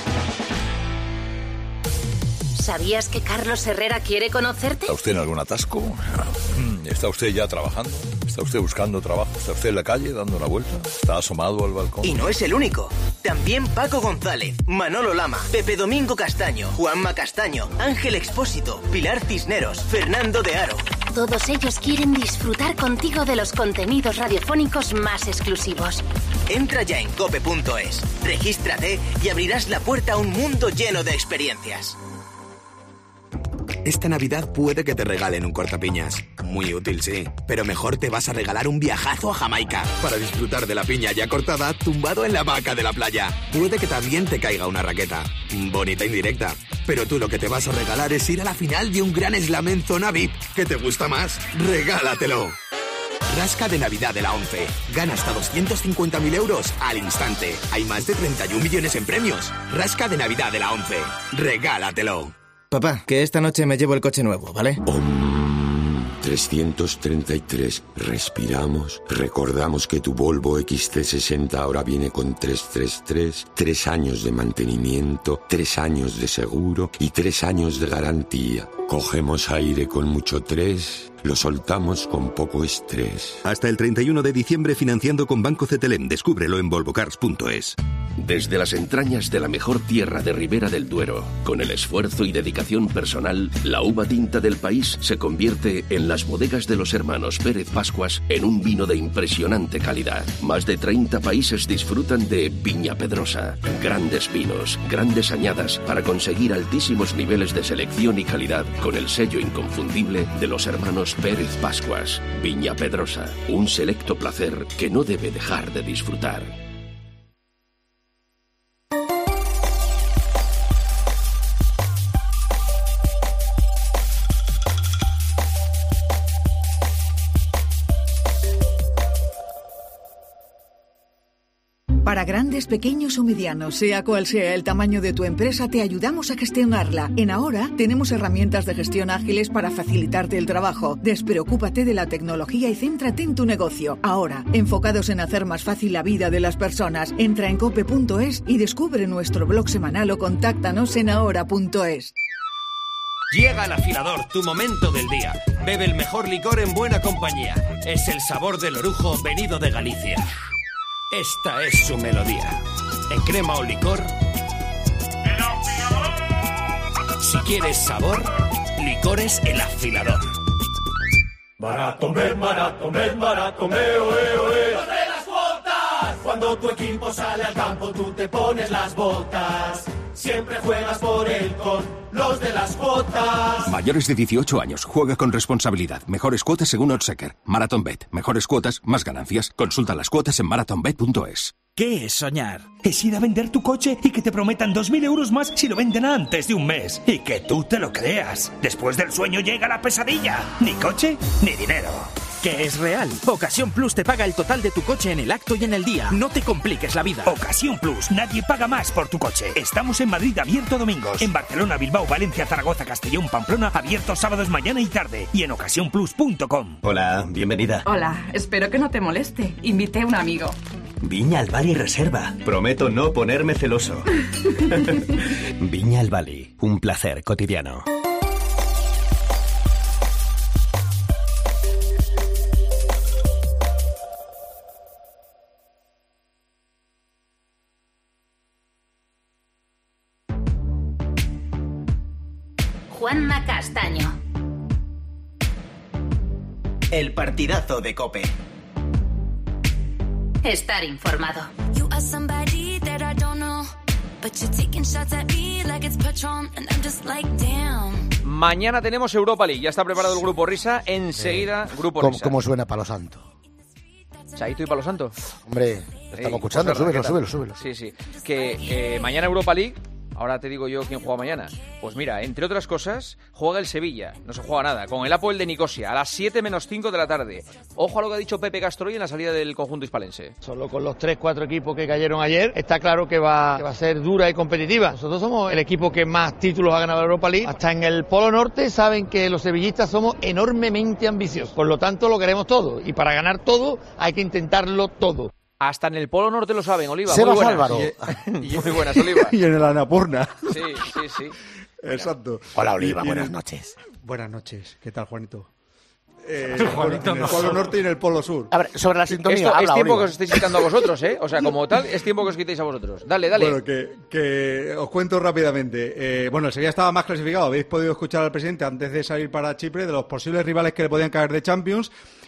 ¿Sabías que Carlos Herrera quiere conocerte? ¿Está usted en algún atasco? ¿Está usted ya trabajando? ¿Está usted buscando trabajo? ¿Está usted en la calle dando una vuelta? ¿Está asomado al balcón? Y no es el único. También Paco González, Manolo Lama, Pepe Domingo Castaño, Juanma Castaño, Ángel Expósito, Pilar Cisneros, Fernando de Aro. Todos ellos quieren disfrutar contigo de los contenidos radiofónicos más exclusivos. Entra ya en cope.es, regístrate y abrirás la puerta a un mundo lleno de experiencias. Esta Navidad puede que te regalen un cortapiñas. Muy útil, sí. Pero mejor te vas a regalar un viajazo a Jamaica para disfrutar de la piña ya cortada tumbado en la hamaca de la playa. Puede que también te caiga una raqueta. Bonita indirecta. Pero tú lo que te vas a regalar es ir a la final de un gran slam en zona VIP. ¿Qué te gusta más? ¡Regálatelo! Rasca de Navidad de la ONCE. Gana hasta 250.000 euros al instante. Hay más de 31 millones en premios. Rasca de Navidad de la ONCE. Regálatelo. Papá, que esta noche me llevo el coche nuevo, ¿vale? 333. Respiramos. Recordamos que tu Volvo XC60 ahora viene con 333, 3 años de mantenimiento, 3 años de seguro y 3 años de garantía. Cogemos aire con mucho 3, lo soltamos con poco estrés. Hasta el 31 de diciembre financiando con Banco CTLM. Descúbrelo en volvocars.es. Desde las entrañas de la mejor tierra de Ribera del Duero, con el esfuerzo y dedicación personal, la uva tinta del país se convierte en las bodegas de los hermanos Pérez Pascuas en un vino de impresionante calidad. Más de 30 países disfrutan de Viña Pedrosa. Grandes vinos, grandes añadas para conseguir altísimos niveles de selección y calidad con el sello inconfundible de los hermanos Pérez Pascuas. Viña Pedrosa, un selecto placer que no debe dejar de disfrutar. Para grandes, pequeños o medianos, sea cual sea el tamaño de tu empresa, te ayudamos a gestionarla. En Ahora tenemos herramientas de gestión ágiles para facilitarte el trabajo. Despreocúpate de la tecnología y céntrate en tu negocio. Ahora, enfocados en hacer más fácil la vida de las personas. Entra en cope.es y descubre nuestro blog semanal o contáctanos en ahora.es. Llega el afilador, tu momento del día. Bebe el mejor licor en buena compañía. Es el sabor del orujo venido de Galicia. Esta es su melodía. En crema o licor. ¡El afilador! Si quieres sabor, licores El Afilador. Maratón, maratón, oe. ¡Los de las cuotas! Cuando tu equipo sale al campo, tú te pones las botas. Siempre juegas por él con los de las cuotas. Mayores de 18 años. Juega con responsabilidad. Mejores cuotas según Oddschecker. MarathonBet. Mejores cuotas, más ganancias. Consulta las cuotas en marathonbet.es. ¿Qué es soñar? Es ir a vender tu coche y que te prometan 2.000 euros más si lo venden antes de un mes. Y que tú te lo creas. Después del sueño llega la pesadilla. Ni coche, ni dinero. Que es real. Ocasión Plus te paga el total de tu coche en el acto y en el día. No te compliques la vida. Ocasión Plus. Nadie paga más por tu coche. Estamos en Madrid abierto domingos. En Barcelona, Bilbao, Valencia, Zaragoza, Castellón, Pamplona abiertos sábados mañana y tarde. Y en ocasiónplus.com. Hola, bienvenida. Hola, espero que no te moleste. Invité a un amigo. Viña al Bali Reserva. Prometo no ponerme celoso. Viña al Bali. Un placer cotidiano. Juanma Castaño. El partidazo de COPE. Estar informado. Mañana tenemos Europa League. Ya está preparado el Grupo Risa. Enseguida, Grupo Risa. ¿Cómo suena Palo Santo? Chaito y Palo Santo. Hombre, lo estamos escuchando. Súbelo. Sí. Que mañana Europa League. Ahora te digo yo quién juega mañana. Pues mira, entre otras cosas, juega el Sevilla. No se juega nada. Con el Apoel de Nicosia, a las 7:05 de la tarde. Ojo a lo que ha dicho Pepe Castroy en la salida del conjunto hispalense. Solo con los 3-4 equipos que cayeron ayer, está claro que va a ser dura y competitiva. Nosotros somos el equipo que más títulos ha ganado la Europa League. Hasta en el Polo Norte saben que los sevillistas somos enormemente ambiciosos. Por lo tanto, lo queremos todo. Y para ganar todo, hay que intentarlo todo. Hasta en el Polo Norte lo saben, Oliva. Sebas muy buenas. Álvaro. Muy buenas, Oliva. Y en el Annapurna. Sí. Exacto. Hola, Oliva, buenas noches. Buenas noches. ¿Qué tal, Juanito? En el Polo Norte y en el Polo Sur. A ver, sobre la sintonía, esto habla, es tiempo Oliva. que os estéis quitando a vosotros, ¿eh? O sea, como tal, es tiempo que os quitéis a vosotros. Dale. Bueno, que os cuento rápidamente. El Sevilla estaba más clasificado. Habéis podido escuchar al presidente antes de salir para Chipre de los posibles rivales que le podían caer de Champions.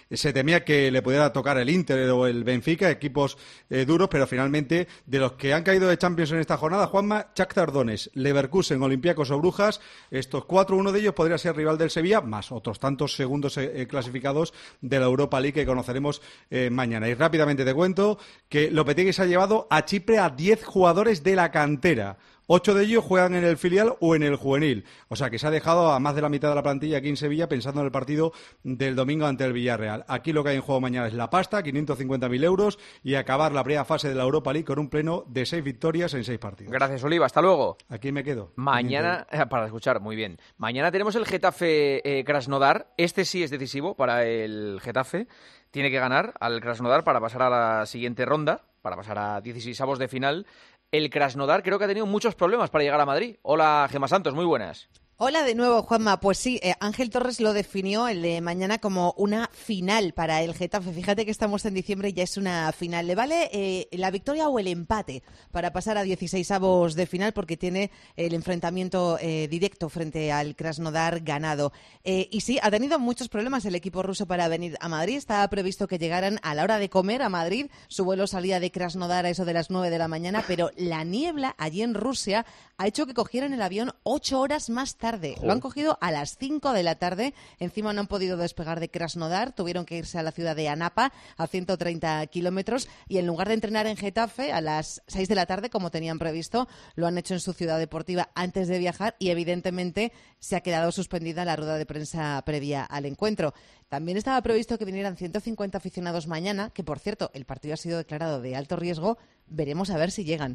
Se temía que le pudiera tocar el Inter o el Benfica, equipos duros, pero finalmente de los que han caído de Champions en esta jornada, Juanma, Shakhtar Donetsk, Leverkusen, Olympiacos o Brujas, estos 4, uno de ellos podría ser rival del Sevilla, más otros tantos segundos clasificados de la Europa League que conoceremos mañana. Y rápidamente te cuento que Lopetegui se ha llevado a Chipre a 10 jugadores de la cantera. 8 de ellos juegan en el filial o en el juvenil. O sea que se ha dejado a más de la mitad de la plantilla aquí en Sevilla pensando en el partido del domingo ante el Villarreal. Aquí lo que hay en juego mañana es la pasta, 550.000 euros, y acabar la primera fase de la Europa League con un pleno de 6 victorias en 6 partidos. Gracias, Oliva. Hasta luego. Aquí me quedo. Mañana, para escuchar, muy bien. Mañana tenemos el Getafe Krasnodar. Este sí es decisivo para el Getafe. Tiene que ganar al Krasnodar para pasar a la siguiente ronda, para pasar a 16avos de final. El Krasnodar creo que ha tenido muchos problemas para llegar a Madrid. Hola, Gemma Santos, muy buenas. Hola de nuevo, Juanma. Pues sí, Ángel Torres lo definió el de mañana como una final para el Getafe. Fíjate que estamos en diciembre y ya es una final. Le vale la victoria o el empate para pasar a 16avos de final porque tiene el enfrentamiento directo frente al Krasnodar ganado. Y sí, ha tenido muchos problemas el equipo ruso para venir a Madrid. Estaba previsto que llegaran a la hora de comer a Madrid. Su vuelo salía de Krasnodar a eso de las 9 de la mañana, pero la niebla allí en Rusia ha hecho que cogieran el avión 8 horas más tarde. Lo han cogido a las 5 de la tarde. Encima no han podido despegar de Krasnodar. Tuvieron que irse a la ciudad de Anapa, a 130 kilómetros. Y en lugar de entrenar en Getafe a las 6 de la tarde, como tenían previsto, lo han hecho en su ciudad deportiva antes de viajar. Y evidentemente se ha quedado suspendida la rueda de prensa previa al encuentro. También estaba previsto que vinieran 150 aficionados mañana, que por cierto, el partido ha sido declarado de alto riesgo. Veremos a ver si llegan.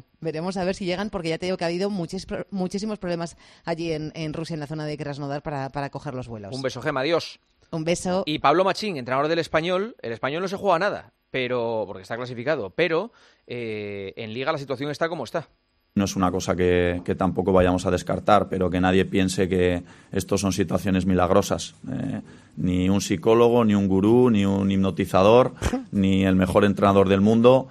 Porque ya te digo que ha habido muchísimos problemas allí en Rusia, en la zona de Krasnodar, para coger los vuelos. Un beso, Gema, adiós. Un beso. Y Pablo Machín, entrenador del Español, el Español no se juega nada, porque está clasificado, pero en Liga la situación está como está. No es una cosa que tampoco vayamos a descartar, pero que nadie piense que esto son situaciones milagrosas. Ni un psicólogo, ni un gurú, ni un hipnotizador, ni el mejor entrenador del mundo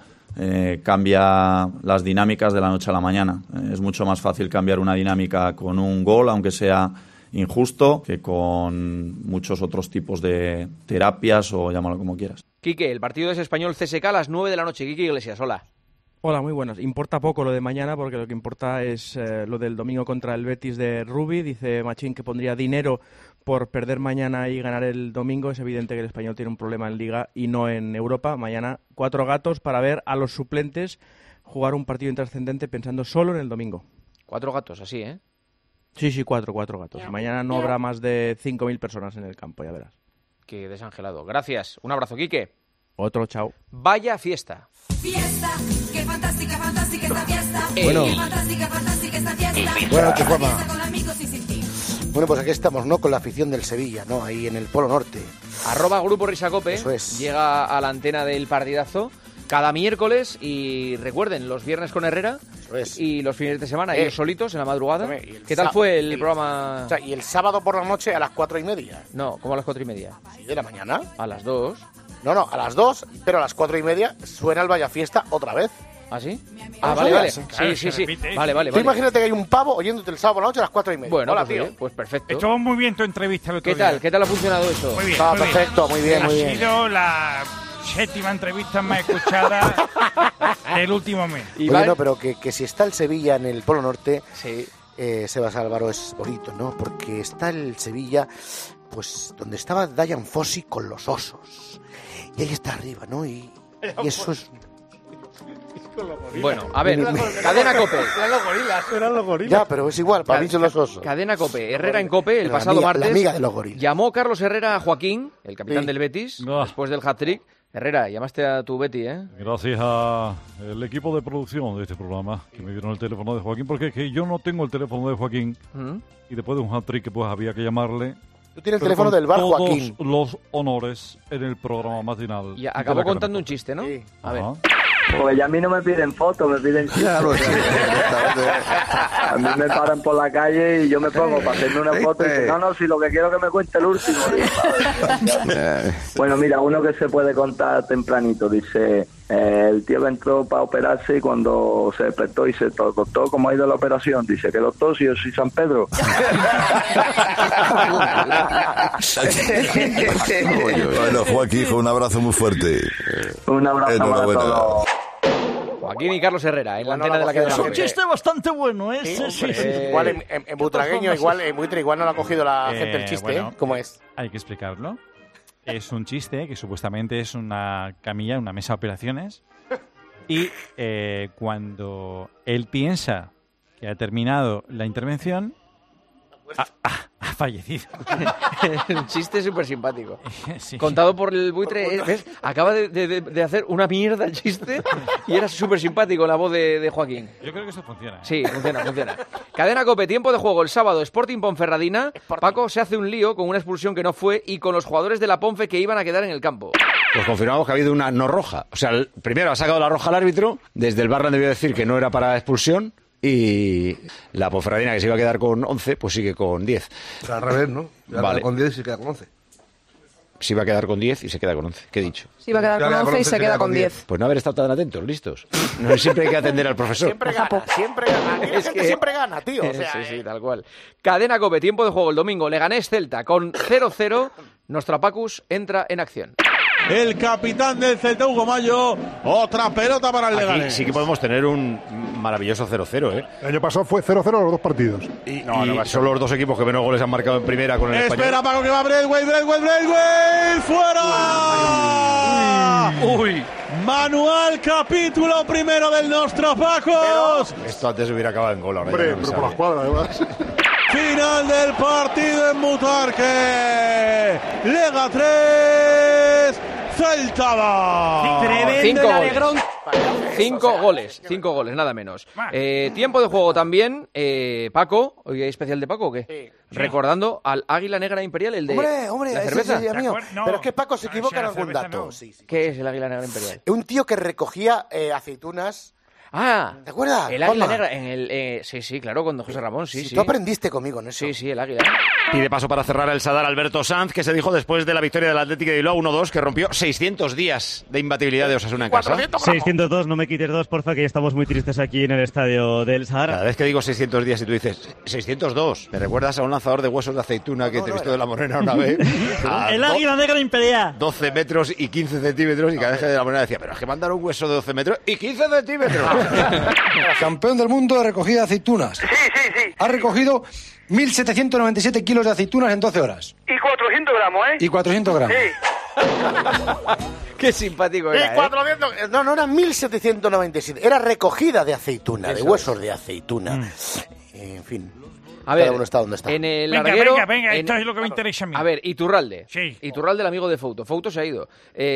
cambia las dinámicas de la noche a la mañana. Es mucho más fácil cambiar una dinámica con un gol, aunque sea injusto, que con muchos otros tipos de terapias o llámalo como quieras. Quique, el partido es Español CSK a las 9 de la noche. Quique Iglesias, hola. Hola, muy buenas. Importa poco lo de mañana porque lo que importa es lo del domingo contra el Betis de Rubi. Dice Machín que pondría dinero por perder mañana y ganar el domingo. Es evidente que el Español tiene un problema en Liga y no en Europa. Mañana 4 gatos para ver a los suplentes jugar un partido intrascendente pensando solo en el domingo. 4 gatos, así, ¿eh? Sí, 4 gatos. Mañana no habrá más de 5.000 personas en el campo, ya verás. Qué desangelado. Gracias. Un abrazo, Quique. Otro, chao. Vaya fiesta. Fiesta, qué fantástica esta fiesta. Bueno. Qué fantástica esta fiesta. Buenas noches, Juanma. Con amigos y sin ti. Bueno, pues aquí estamos, ¿no? Con la afición del Sevilla, ¿no? Ahí en el Polo Norte. @Grupo Risacope. Eso es. Llega a la antena del partidazo cada miércoles y recuerden, los viernes con Herrera y los fines de semana ellos solitos en la madrugada. ¿Qué tal fue el programa? O sea, y el sábado por la noche a las 4:30. No, ¿cómo a las 4:30? ¿Sí, de la mañana? A las 2. No, a las 2, pero a las 4:30 suena el Vaya Fiesta otra vez. ¿Ah, sí? Vale. Sí. Vale. Tú imagínate que hay un pavo oyéndote el sábado por la noche a las 4:30. Bueno, hola, pues, tío. Pues perfecto. Estuvo muy bien tu entrevista el otro día. ¿Qué tal ha funcionado eso? Muy bien. Estaba perfecto, muy bien. Ha sido la 7ª entrevista más escuchada del último mes. Oye, no, pero que si está el Sevilla en el Polo Norte, Sebas Álvaro, es bonito, ¿no? Porque está el Sevilla, pues donde estaba Dian Fossey con los osos. Y ahí está arriba, ¿no? Y eso es... Bueno, a ver, Cadena Cope. Eran los gorilas. Ya, pero es igual, para mí son los osos. Cadena Cope, Herrera en Cope, el pasado martes. La amiga de los gorilas. Llamó Carlos Herrera a Joaquín, el capitán del Betis, después del hat-trick. Herrera, llamaste a tu Betty, ¿eh? Gracias al equipo de producción de este programa que me dieron el teléfono de Joaquín, porque es que yo no tengo el teléfono de Joaquín y después de un hat-trick que pues había que llamarle. Tú tienes el teléfono del bar, Joaquín. Los honores en el programa matinal. Y acabó contando un chiste, ¿no? Sí. A ver. Pues ya a mí no me piden fotos, me piden chistes. A mí me paran por la calle y yo me pongo para hacerme una foto y dicen, no, si lo que quiero es que me cuente el último. Bueno, mira, uno que se puede contar tempranito, dice, el tío que entró para operarse y cuando se despertó dice, doctor, ¿cómo ha ido la operación? Dice, ¿qué doctor? Si yo soy San Pedro. Bueno, Joaquín, un abrazo muy fuerte. Un abrazo para todos. Joaquín y Carlos Herrera, en la antena de la cadena. Es un chiste bastante bueno, ¿eh? Sí. Igual en butragueño, en buitre, igual no lo ha cogido la gente el chiste, bueno, ¿Cómo es? Hay que explicarlo. Es un chiste que supuestamente es una camilla, una mesa de operaciones. Y cuando él piensa que ha terminado la intervención, ha fallecido. Un chiste súper simpático. Sí. Contado por el buitre, ¿ves? Acaba de hacer una mierda el chiste y era súper simpático la voz de Joaquín. Yo creo que eso funciona. Sí, funciona. Cadena COPE, tiempo de juego el sábado, Sporting Ponferradina. Paco se hace un lío con una expulsión que no fue y con los jugadores de la Ponfe que iban a quedar en el campo. Pues confirmamos que ha habido una no roja. O sea, primero ha sacado la roja al árbitro, desde el VAR le debió decir que no era para expulsión. Y la Ponferradina, que se iba a quedar con 11, pues sigue con 10. O sea, al revés, ¿no? Vale. Con 10 y se queda con 11. Se iba a quedar con 10 y se queda con 11. ¿Qué he dicho? Se iba a quedar con 11 y se queda con 10. Pues no haber estado tan atentos, listos. No siempre hay que atender al profesor. Siempre gana. Es que siempre gana, tío. O sea, sí, tal cual. Cadena COPE, tiempo de juego el domingo, Leganés Celta con 0-0. Nostrapacus entra en acción. El capitán del Celta, Hugo Mayo, otra pelota para el Leganés. Sí que podemos tener un maravilloso 0-0, ¿eh? El año pasado fue 0-0 los dos partidos. Y son los dos equipos que menos goles han marcado en primera con el Español. Espera, Paco, que va Braithwaite, ¡fuera! Uy. Manual, capítulo primero del Nostrapacos. Esto antes hubiera acabado en gol. Hombre, pero por la escuadra, además. Final del partido en Butarque. Lega 3, Celta 2. Tremendo alegrón. 5 goles, nada menos. Tiempo de juego también, Paco. ¿Hoy hay especial de Paco o qué? Sí. Recordando al Águila Negra Imperial, el de hombre, la cerveza. Ese mío. No, pero es que Paco se equivoca en algún dato. No. Sí. ¿Qué es el Águila Negra Imperial? Un tío que recogía aceitunas. ¿Te acuerdas? El Águila Negra en el sí, claro, con José Ramón, sí. Tú aprendiste conmigo en eso. Sí, el Águila. Y de paso para cerrar el Sadar Alberto Sanz, que se dijo después de la victoria del Atlético de Bilbao 1-2, que rompió 600 días de imbatibilidad de Osasuna en casa. 602, no me quites 2, porfa, que ya estamos muy tristes aquí en el estadio del Sadar. Cada vez que digo 600 días y tú dices 602, ¿me recuerdas a un lanzador de huesos de aceituna que te visto de la Morena una vez? El Águila Negra Imperial. 12 metros y 15 centímetros y cada vez que de la Morena decía, pero es que mandaron un hueso de 12 metros y 15 centímetros. Campeón del mundo de recogida de aceitunas. Sí. Ha recogido 1.797 kilos de aceitunas en 12 horas. Y 400 gramos, ¿eh? Y 400 gramos. Sí. Qué simpático era, 400, no era 1.797. Era recogida de aceituna, de huesos de aceituna. En fin. A ver, cada uno está donde está. En el larguero... Venga, esto es lo que me interesa a mí. A ver, Iturralde. Sí. Iturralde, el amigo de Fouto. Fouto se ha ido.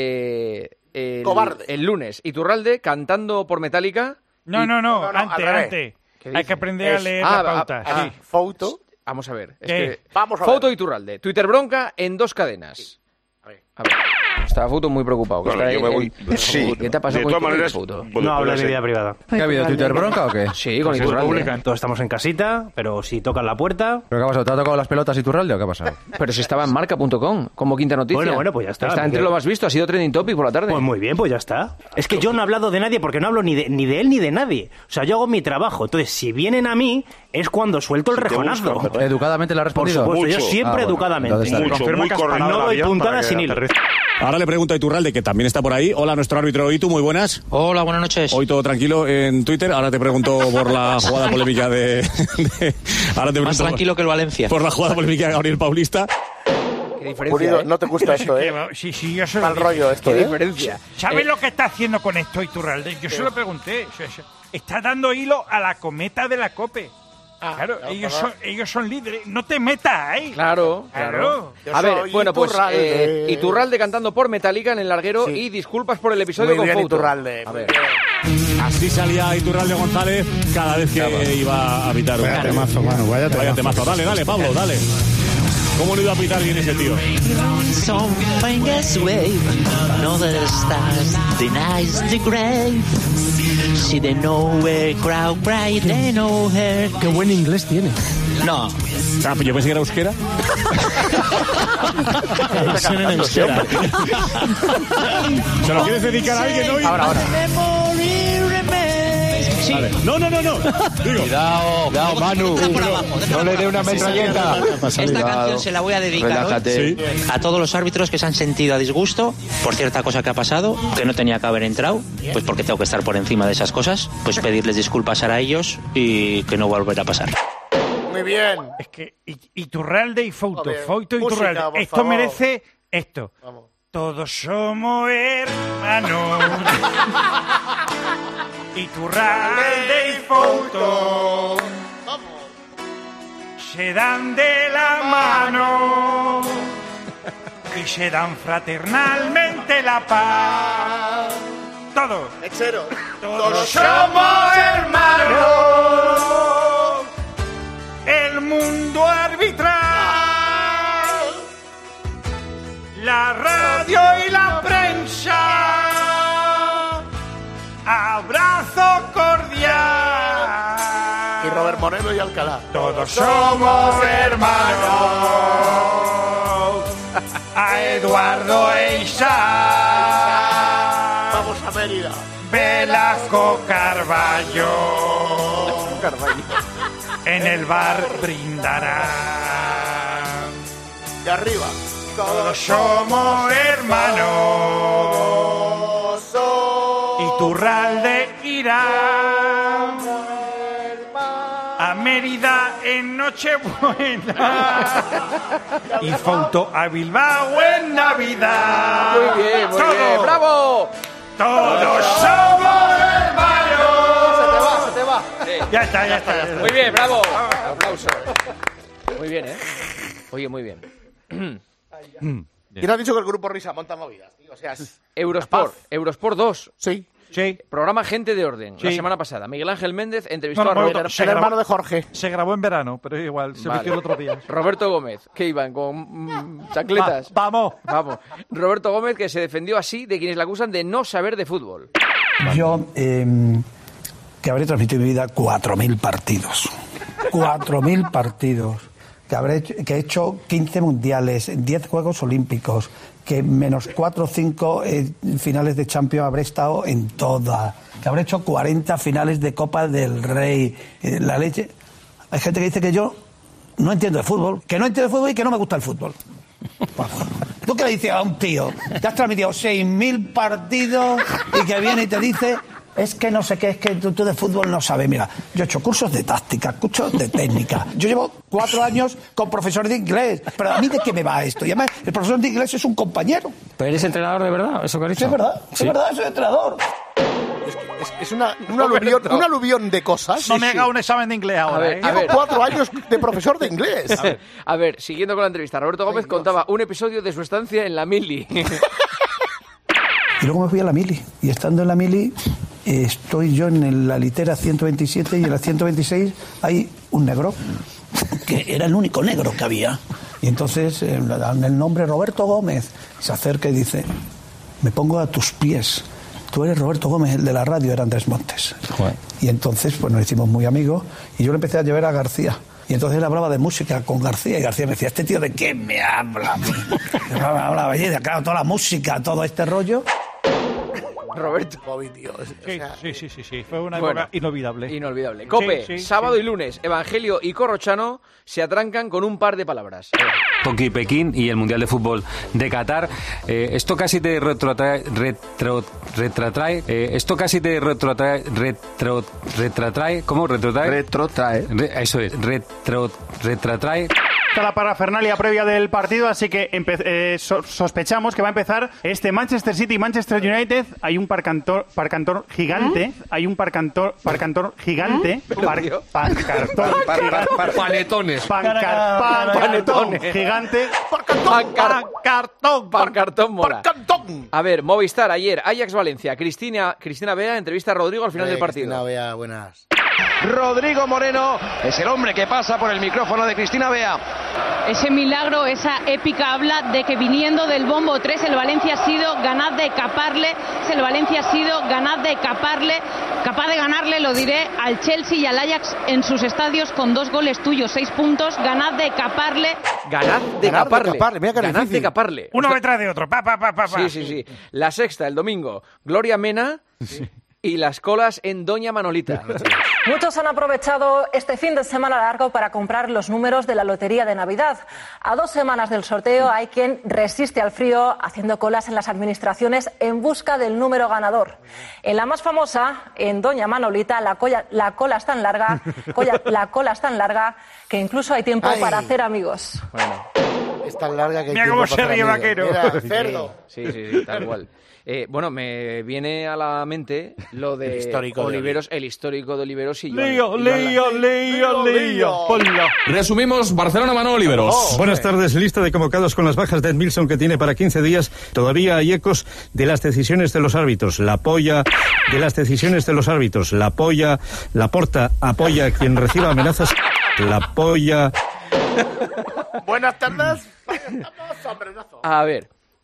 Cobarde. El lunes, Iturralde cantando por Metallica... No, antes. Hay que aprender a leer la pauta. Sí. Fouto. Vamos a ver. Vamos a Fouto ver. Iturralde. Twitter bronca en 2 cadenas. A ver. Está Fouto muy preocupado. Bueno, yo me voy. Sí. ¿Qué te ha pasado de con todas maneras, Fouto? No habla de mi vida privada. ¿Qué ha habido? ¿Twitter bronca o qué? Sí, con Iturralde. Todos estamos en casita, pero si tocan la puerta... ¿Pero qué ha pasado? ¿Te ha tocado las pelotas Iturralde o qué ha pasado? Pero si estaba en marca.com, como quinta noticia. Bueno, pues ya está. Está entre lo más visto, ha sido trending topic por la tarde. Pues muy bien, pues ya está. Es que yo no he hablado de nadie porque no hablo ni de él ni de nadie. O sea, yo hago mi trabajo. Entonces, si vienen a mí, es cuando suelto el rejonazo. ¿Educadamente le ha respondido? Por supuesto, yo siempre educadamente. Muy correcto. No doy puntada sin hilo. Ahora le pregunto a Iturralde, que también está por ahí. Hola, nuestro árbitro Itu, muy buenas. Hola, buenas noches. Hoy todo tranquilo en Twitter. Ahora te pregunto por la jugada polémica ahora te Más tranquilo que el Valencia. Por la jugada polémica de Gabriel Paulista. Qué diferencia, Pulido, no te gusta esto, Sí, yo se lo Mal rollo esto, Qué diferencia. ¿Sabes lo que está haciendo con esto Iturralde? Yo se lo pregunté. Está dando hilo a la cometa de la COPE. Claro, ellos son líderes. No te metas ahí. Claro. A ver, bueno, pues Iturralde cantando por Metallica en el larguero y disculpas por el episodio con Fouto. Iturralde. A ver. Así salía Iturralde González cada vez que iba a pitar un temazo, mano. Vaya temazo. Dale, Pablo, dale. ¿Cómo no iba a pitar bien ese tío? Qué buen inglés tiene. No. Yo pensé que era euskera. ¿Se lo quieres dedicar a alguien hoy? Ahora. Sí. Vale. No. Cuidado, Manu. No le dé una metralleta. Esta canción se la voy a dedicar hoy a todos los árbitros que se han sentido a disgusto por cierta cosa que ha pasado, que no tenía que haber entrado, pues porque tengo que estar por encima de esas cosas, pues pedirles disculpas a ellos y que no volverá a pasar. Muy bien. Es que Iturralde y Fouto, Joder, Fouto y música, Iturralde. por Esto favor. merece esto. Vamos. Todos somos hermanos. Iturralde y Fouto se dan de la mano y se dan fraternalmente la paz. Todos. Lechero. Todos somos hermanos. El mundo arbitral, la radio y la prensa, abrazo cordial. Y Robert Moreno y Alcalá. Todos somos hermanos. A Eduardo e Isaac. Vamos a Mérida. Velasco Carballo. En el bar brindarán. De arriba. Todos somos hermanos. Iturralde irá a Mérida en Nochebuena y Fouto a Bilbao en Navidad. Muy bien, bravo. Todos somos hermanos. Se te va. Sí. Ya está. Muy bien, bravo. Aplauso. Muy bien, ¿eh? Oye, muy bien. ¿Quién ha dicho que el grupo Risa monta movidas, tío? O sea, Eurosport 2. Sí. Programa Gente de Orden. La Sí. semana pasada. Miguel Ángel Méndez entrevistó No, a Roberto. El hermano de Jorge. Se grabó en verano, pero igual, se metió el otro día. Roberto Gómez, que iban con chancletas. Vamos. Roberto Gómez, que se defendió así de quienes le acusan de no saber de fútbol. Yo, que habré transmitido en mi vida 4.000 partidos. 4.000 partidos. Que he hecho 15 mundiales, 10 Juegos Olímpicos, que menos 4 o 5 finales de Champions habré estado en todas, que habré hecho 40 finales de Copa del Rey, la leche. Hay gente que dice que yo no entiendo de fútbol, que no entiendo de fútbol y que no me gusta el fútbol. ¿Tú qué le dices a un tío que has transmitido 6.000 partidos y que viene y te dice... Es que no sé qué, es que tú de fútbol no sabes. Mira, yo he hecho cursos de táctica, cursos de técnica. Yo llevo 4 años con profesor de inglés. Pero a mí, ¿de qué me va esto? Y además, el profesor de inglés es un compañero. ¿Pero eres entrenador de verdad? ¿Eso que has dicho? Sí, es verdad, Sí. es verdad, soy entrenador. Es un aluvión de cosas. No me haga un examen de inglés ahora. Llevo 4 años de profesor de inglés. A ver, siguiendo con la entrevista, Roberto Gómez contaba un episodio de su estancia en la Mili. Y luego me fui a la Mili. Y estando en la Mili, estoy yo en la litera 127 y en la 126 hay un negro, que era el único negro que había. Y entonces le dan el nombre Roberto Gómez. Se acerca y dice, me pongo a tus pies. Tú eres Roberto Gómez, el de la radio, era Andrés Montes. Joder. Y entonces pues nos hicimos muy amigos y yo le empecé a llevar a García. Y entonces él hablaba de música con García y García me decía, ¿este tío de qué me habla? Hablaba allí de, claro, toda la música, todo este rollo. Roberto. Sí. Fue una época inolvidable. Inolvidable. COPE, sábado y lunes, Evangelio y Corrochano se atrancan con un par de palabras. Tokio, Pekín y el Mundial de Fútbol de Qatar. Esto casi te retrotrae. Esto casi te retrotrae. ¿Cómo? Retrotrae. Eso es. Retrotrae. Está la parafernalia previa del partido, así que sospechamos que va a empezar este Manchester City y Manchester United. Hay un parcantor gigante. Hay un parcantor gigante. Panetones. Pancartón gigante. Pancartón mola. A ver, Movistar, ayer, Ajax Valencia. Cristina Bea entrevista a Rodrigo al final del partido. Cristina Bea, buenas. Rodrigo Moreno es el hombre que pasa por el micrófono de Cristina Bea. Ese milagro, esa épica habla de que viniendo del bombo 3 el Valencia ha sido ganaz de caparle, capaz de ganarle, lo diré, al Chelsea y al Ajax en sus estadios con 2 goles tuyos, 6 puntos, ganaz de caparle. Ganaz de caparle. Uno detrás de otro. Sí. La Sexta, el domingo. Gloria Mena y las colas en Doña Manolita. Muchos han aprovechado este fin de semana largo para comprar los números de la lotería de Navidad. A 2 semanas del sorteo hay quien resiste al frío haciendo colas en las administraciones en busca del número ganador. En la más famosa, en Doña Manolita, la cola es tan larga que incluso hay tiempo para hacer amigos. Bueno. Es tan larga que hay Mira tiempo cómo se para ríe, amigos. vaquero. Mira, cerdo. Sí, tal cual. Bueno, me viene a la mente lo de Oliveros, el histórico de Oliveros y Lío. Ponlo. Resumimos, Barcelona ganó Oliveros. Buenas tardes, lista de convocados con las bajas de Ed Milson que tiene para 15 días. Todavía hay ecos de las decisiones de los árbitros. La polla de las decisiones de los árbitros. La polla, la Porta apoya a quien reciba amenazas. La polla. Buenas tardes. A ver.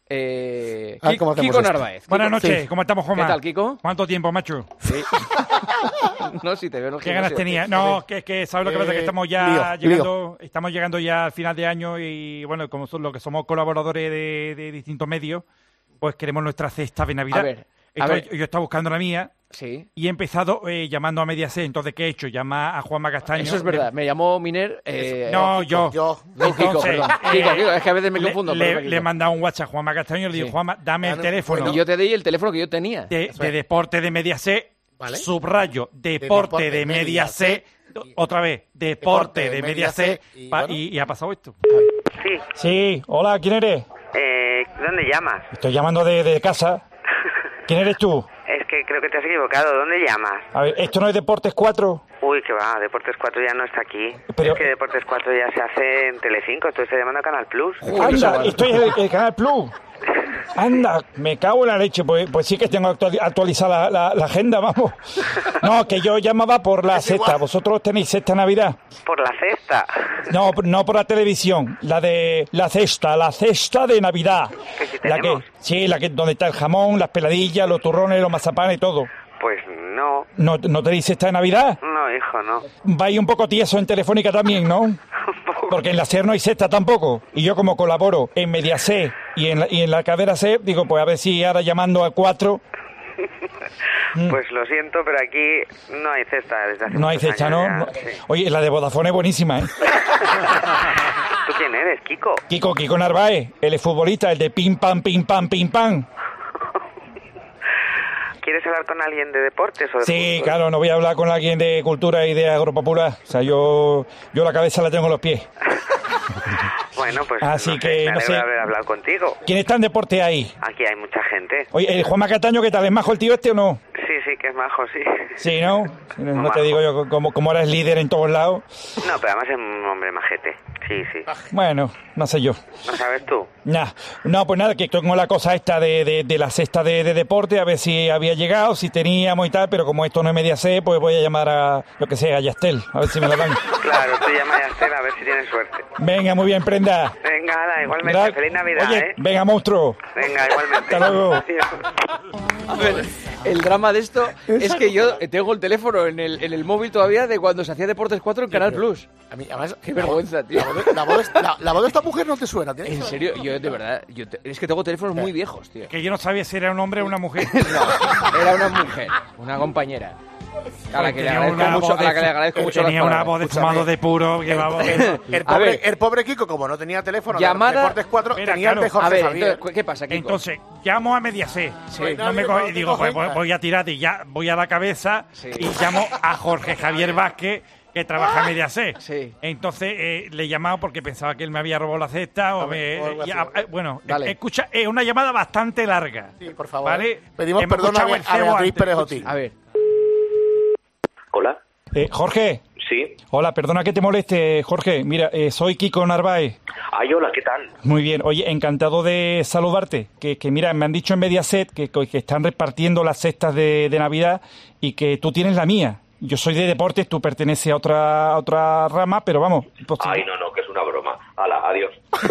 Kiko Narváez. Buenas noches, Sí. ¿cómo estamos, Juanma? ¿Qué tal, Kiko? ¿Cuánto tiempo, macho? Sí. No, si te veo en el ¿Qué ganas gimnasio. tenía? No, que ¿sabes lo que pasa? Que estamos ya estamos llegando ya al final de año y, bueno, como son lo que somos colaboradores de distintos medios, pues queremos nuestra cesta de Navidad. A ver. Yo estaba buscando la mía. Sí. Y he empezado llamando a Mediaset. Entonces, ¿qué he hecho? Llama a Juanma Castaño. Eso es verdad. Me llamó Miner. No, yo. Kiko, Entonces, perdón. Kiko, es que a veces me confundo. Le he mandado un WhatsApp a Juanma Castaño y le digo, Juanma, dame el teléfono. Y yo te di el teléfono que yo tenía. De deporte de Mediaset, subrayo, deporte de Mediaset, otra vez, deporte de Mediaset, y ha pasado esto. Sí. Sí, hola, ¿quién eres? ¿Dónde llamas? Estoy llamando de casa. ¿Quién eres tú? Es que creo que te has equivocado. ¿Dónde llamas? A ver, ¿esto no es Deportes 4? Uy, que va, Deportes 4 ya no está aquí. Pero- Es que Deportes 4 ya se hace en Telecinco, tú estás llamando a Canal Plus. Anda, estoy en el Canal Plus. Anda, me cago en la leche, pues sí que tengo actualizada la agenda, vamos. No, que yo llamaba por la cesta. ¿Vosotros tenéis cesta Navidad? Por la cesta. No por la televisión, la de la cesta de Navidad. Que sí La que, tenemos. sí, la que donde está el jamón, las peladillas, los turrones, los mazapanes y todo. Pues no. ¿No tenéis cesta de Navidad? No, hijo, no. Vais un poco tieso en Telefónica también, ¿no? Porque en la SER no hay cesta tampoco. Y yo como colaboro en Mediaset y en la cadena SER, digo, pues a ver si ahora llamando a 4... Pues lo siento, pero aquí no hay cesta desde hace No hay muchos cesta, años ¿no? ya, sí. Oye, la de Vodafone es buenísima, ¿eh? ¿Tú quién eres, Kiko? Kiko Narváez, el exfutbolista, el de pim pam, pim pam, pim pam. ¿Quieres hablar con alguien de deportes o de Sí, fútbol? claro, no voy a hablar con alguien de cultura y de agropopular. O sea, yo la cabeza la tengo en los pies. Bueno, pues Así no sé, que, me no alegro sé. de haber hablado contigo. ¿Quién está en deporte ahí? Aquí hay mucha gente. Oye, ¿el Juanma Castaño qué tal? ¿Es majo el tío este o no? Sí, que es majo, sí. Sí, ¿no? No te digo yo, como eres líder en todos lados. No, pero además es un hombre majete. Sí. Bueno, no sé yo. ¿No sabes tú? No, pues nada, que tengo la cosa esta de la cesta de deporte, a ver si había llegado, si teníamos y tal, pero como esto no es Mediaset, pues voy a llamar a, lo que sea, a Yastel, a ver si me lo dan. Claro, tú llama a Yastel a ver si tienes suerte. Venga, muy bien, prenda. Venga, hala, igualmente. Feliz Navidad, Oye, venga, monstruo. Venga, igualmente. Hasta luego. A ver, el drama de esto es que yo tengo el teléfono en el móvil todavía de cuando se hacía Deportes 4 en Canal Plus. A mí, además, Qué vergüenza, tío. La voz de esta mujer no te suena, tío. En serio, yo de verdad, es que tengo teléfonos muy viejos, tío. Que yo no sabía si era un hombre o una mujer. No, era una mujer, una compañera. A la que le agradezco mucho, Tenía una voz de fumado de puro. Que vamos. El pobre Kiko, como no tenía teléfono, Llamada- Deportes 4, Mira, tenía el de claro. Jorge A ver, Javier. entonces, ¿qué pasa, Kiko? Entonces, llamo a Mediaset. Sí. No me coge, y digo, pues voy a tirar y ya voy a la cabeza y llamo a Jorge Javier Vázquez, que trabaja en Mediaset. Sí. Entonces le he llamado porque pensaba que él me había robado la cesta. Bueno, Dale. escucha, es una llamada bastante larga. Sí, por favor. ¿Vale? Pedimos Hemos perdón escuchado a el cebo Beatriz antes. Pérez Otín. A ver. Hola. Jorge. Sí. Hola, perdona que te moleste, Jorge. Mira, soy Kiko Narváez. Ay, hola, ¿qué tal? Muy bien. Oye, encantado de saludarte. Que mira, me han dicho en Mediaset que están repartiendo las cestas de Navidad y que tú tienes la mía. Yo soy de deportes, tú perteneces a otra rama, pero vamos. Pues, Ay, no, que es una broma. Hala, adiós.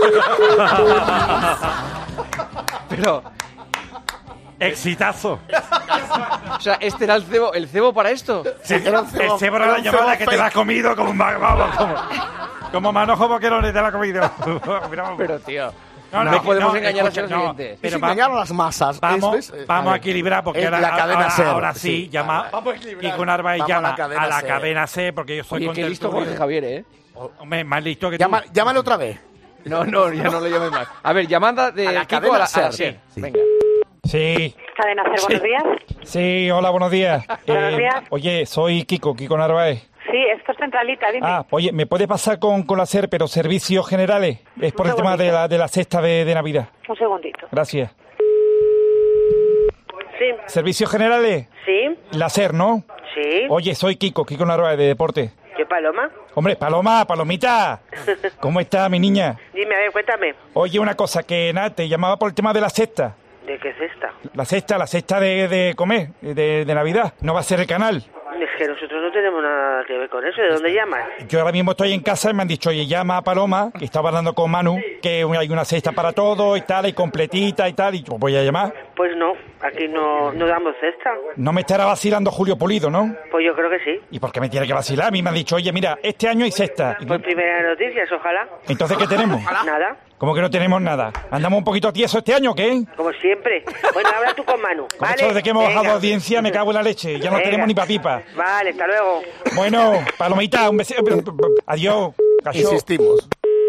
Pero... ¡Exitazo! O sea, ¿este era el cebo para esto? Sí, el cebo era la llamada que te la has comido como manojo boquerón te la ha comido. Pero, tío, No podemos engañar a los oyentes. Pero engañar a las masas. Vamos a equilibrar, porque ahora sí, llama Kiko Narváez llama a la cadena C, porque yo soy qué listo Jorge Javier, ¿eh? Hombre, más listo que tú. Llámale otra vez. No, ya no le llames más. A ver, llamada de Kiko a la SER. Venga. Sí. Cadena SER, buenos días. Sí, hola, buenos días. Buenos días. Oye, soy Kiko Narváez. Sí, esto es centralita, dime. Oye, ¿me puede pasar con la SER, pero servicios generales? Es por el tema de la cesta de Navidad. Un segundito. Gracias. Sí. ¿Servicios generales? Sí. La SER, ¿no? Sí. Oye, soy Kiko Narváez, de Deporte. ¿Qué, Paloma? Hombre, Palomita. ¿Cómo está mi niña? Dime, a ver, cuéntame. Oye, una cosa, que nada, te llamaba por el tema de la cesta. ¿De qué cesta? La cesta de comer, de Navidad. No va a ser el canal. Es que nosotros no tenemos nada que ver con eso. ¿De dónde llamas? Yo ahora mismo estoy en casa y me han dicho, oye, llama a Paloma, que estaba hablando con Manu, que hay una cesta para todo y tal, y completita y tal, y yo voy a llamar. Pues no, aquí no damos cesta. No me estará vacilando Julio Pulido, ¿no? Pues yo creo que sí. ¿Y por qué me tiene que vacilar? A mí me han dicho, oye, mira, este año hay cesta. Por primera noticias, ojalá. Entonces, ¿qué tenemos? Nada. ¿Cómo que no tenemos nada? ¿Andamos un poquito tieso este año o qué? Como siempre. Bueno, habla tú con Manu, Con ¿vale? esto de que hemos Venga. bajado audiencia, me cago en la leche. Ya no tenemos ni pa' pipa. Vale, hasta luego. Bueno, Palomita, un besito. Adiós, cachó. Insistimos.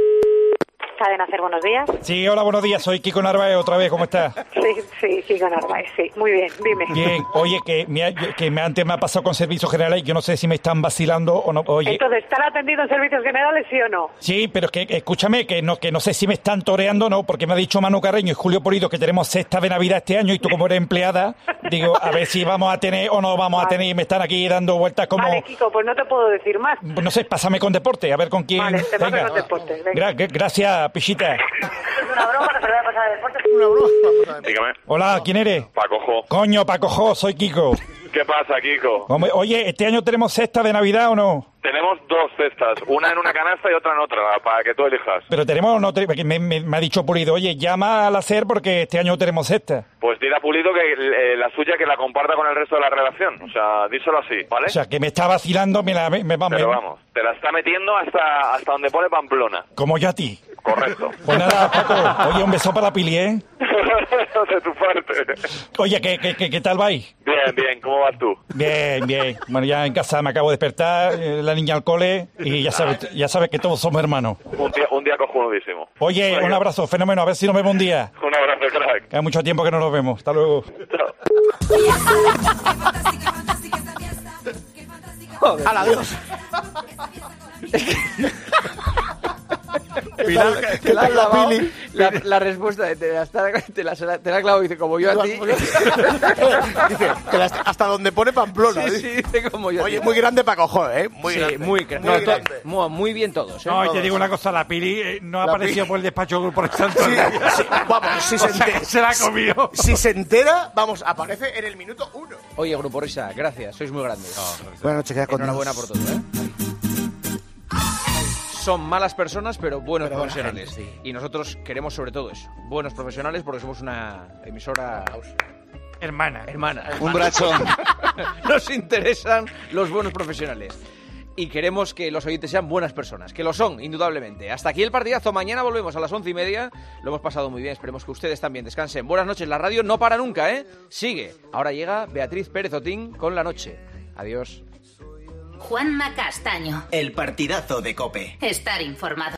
Cadena SER, buenos días. Sí, hola, buenos días. Soy Kiko Narváez otra vez. ¿Cómo estás? Sí, Kiko Narváez, sí. Muy bien, dime. Bien. Oye, antes me ha pasado con servicios generales. Yo no sé si me están vacilando o no. Oye. Entonces, ¿están atendidos en servicios generales, sí o no? Sí, pero es que, escúchame, que no sé si me están toreando o no, porque me ha dicho Manu Carreño y Julio Pulido que tenemos cesta de Navidad este año y tú como eres empleada, digo, a ver si vamos a tener o no vamos a tener y me están aquí dando vueltas como... Vale, Kiko, pues no te puedo decir más. No sé, pásame con deporte, a ver con quién... Vale, te paso con deporte, venga. Gracias, Pichita. Es una broma, no se lo voy a pasar de deporte. Una broma. Dígame. Hola, ¿quién eres? Paco Jo. Coño, Paco Jo, soy Kiko. ¿Qué pasa, Kiko? Oye, ¿este año tenemos cesta de Navidad o no? Tenemos dos cestas, una en una canasta y otra en otra, para que tú elijas. Pero tenemos o no, me ha dicho Pulido, oye, llama a la SER porque este año tenemos cesta. Pues dile a Pulido que la suya que la comparta con el resto de la redacción, o sea, díselo así, ¿vale? O sea, que me está vacilando, Pero vamos, te la está metiendo hasta donde pone Pamplona. Como yo a ti. Correcto. Pues nada, Paco, oye, un beso para la Pili, ¿eh? De tu parte. Oye, ¿qué tal vais? Bien, ¿cómo vas tú? Bien. Bueno, ya en casa me acabo de despertar, la niña al cole y ya sabes que todos somos hermanos. Un día cojonudísimo. Oye, Venga. un abrazo, fenómeno, a ver si nos vemos un día. Un abrazo, crack. Hay mucho tiempo que no nos vemos. Hasta luego. Joder. Adiós. Te la has lavado, la respuesta te la ha clavado, dice, como yo a ti. Dice, hasta donde pone Pamplona. Sí, dice como yo. Oye, muy grande para cojones, ¿eh? Muy Sí, grande. muy grande. Muy bien todos, ¿eh? No, y Todos. te digo una cosa, la Pili no ha La aparecido Pili. por el despacho por el santo. Sí, vamos, si se entera. Se la ha comido. Si se entera, vamos, aparece en el minuto 1. Oye, Grupo Risa, gracias, sois muy grandes. Buenas noches, queda con Enhorabuena por todo, ¿eh? Son malas personas, pero buenos Pero buena profesionales. gente, sí. Y nosotros queremos sobre todo eso. Buenos profesionales porque somos una emisora... Hermana. Un brachón. Nos interesan los buenos profesionales. Y queremos que los oyentes sean buenas personas, que lo son, indudablemente. Hasta aquí el partidazo. Mañana volvemos a las 11:30. Lo hemos pasado muy bien, esperemos que ustedes también descansen. Buenas noches, la radio no para nunca, ¿eh? Sigue. Ahora llega Beatriz Pérez Otín con La Noche. Adiós. Juanma Castaño. El partidazo de COPE. Estar informado.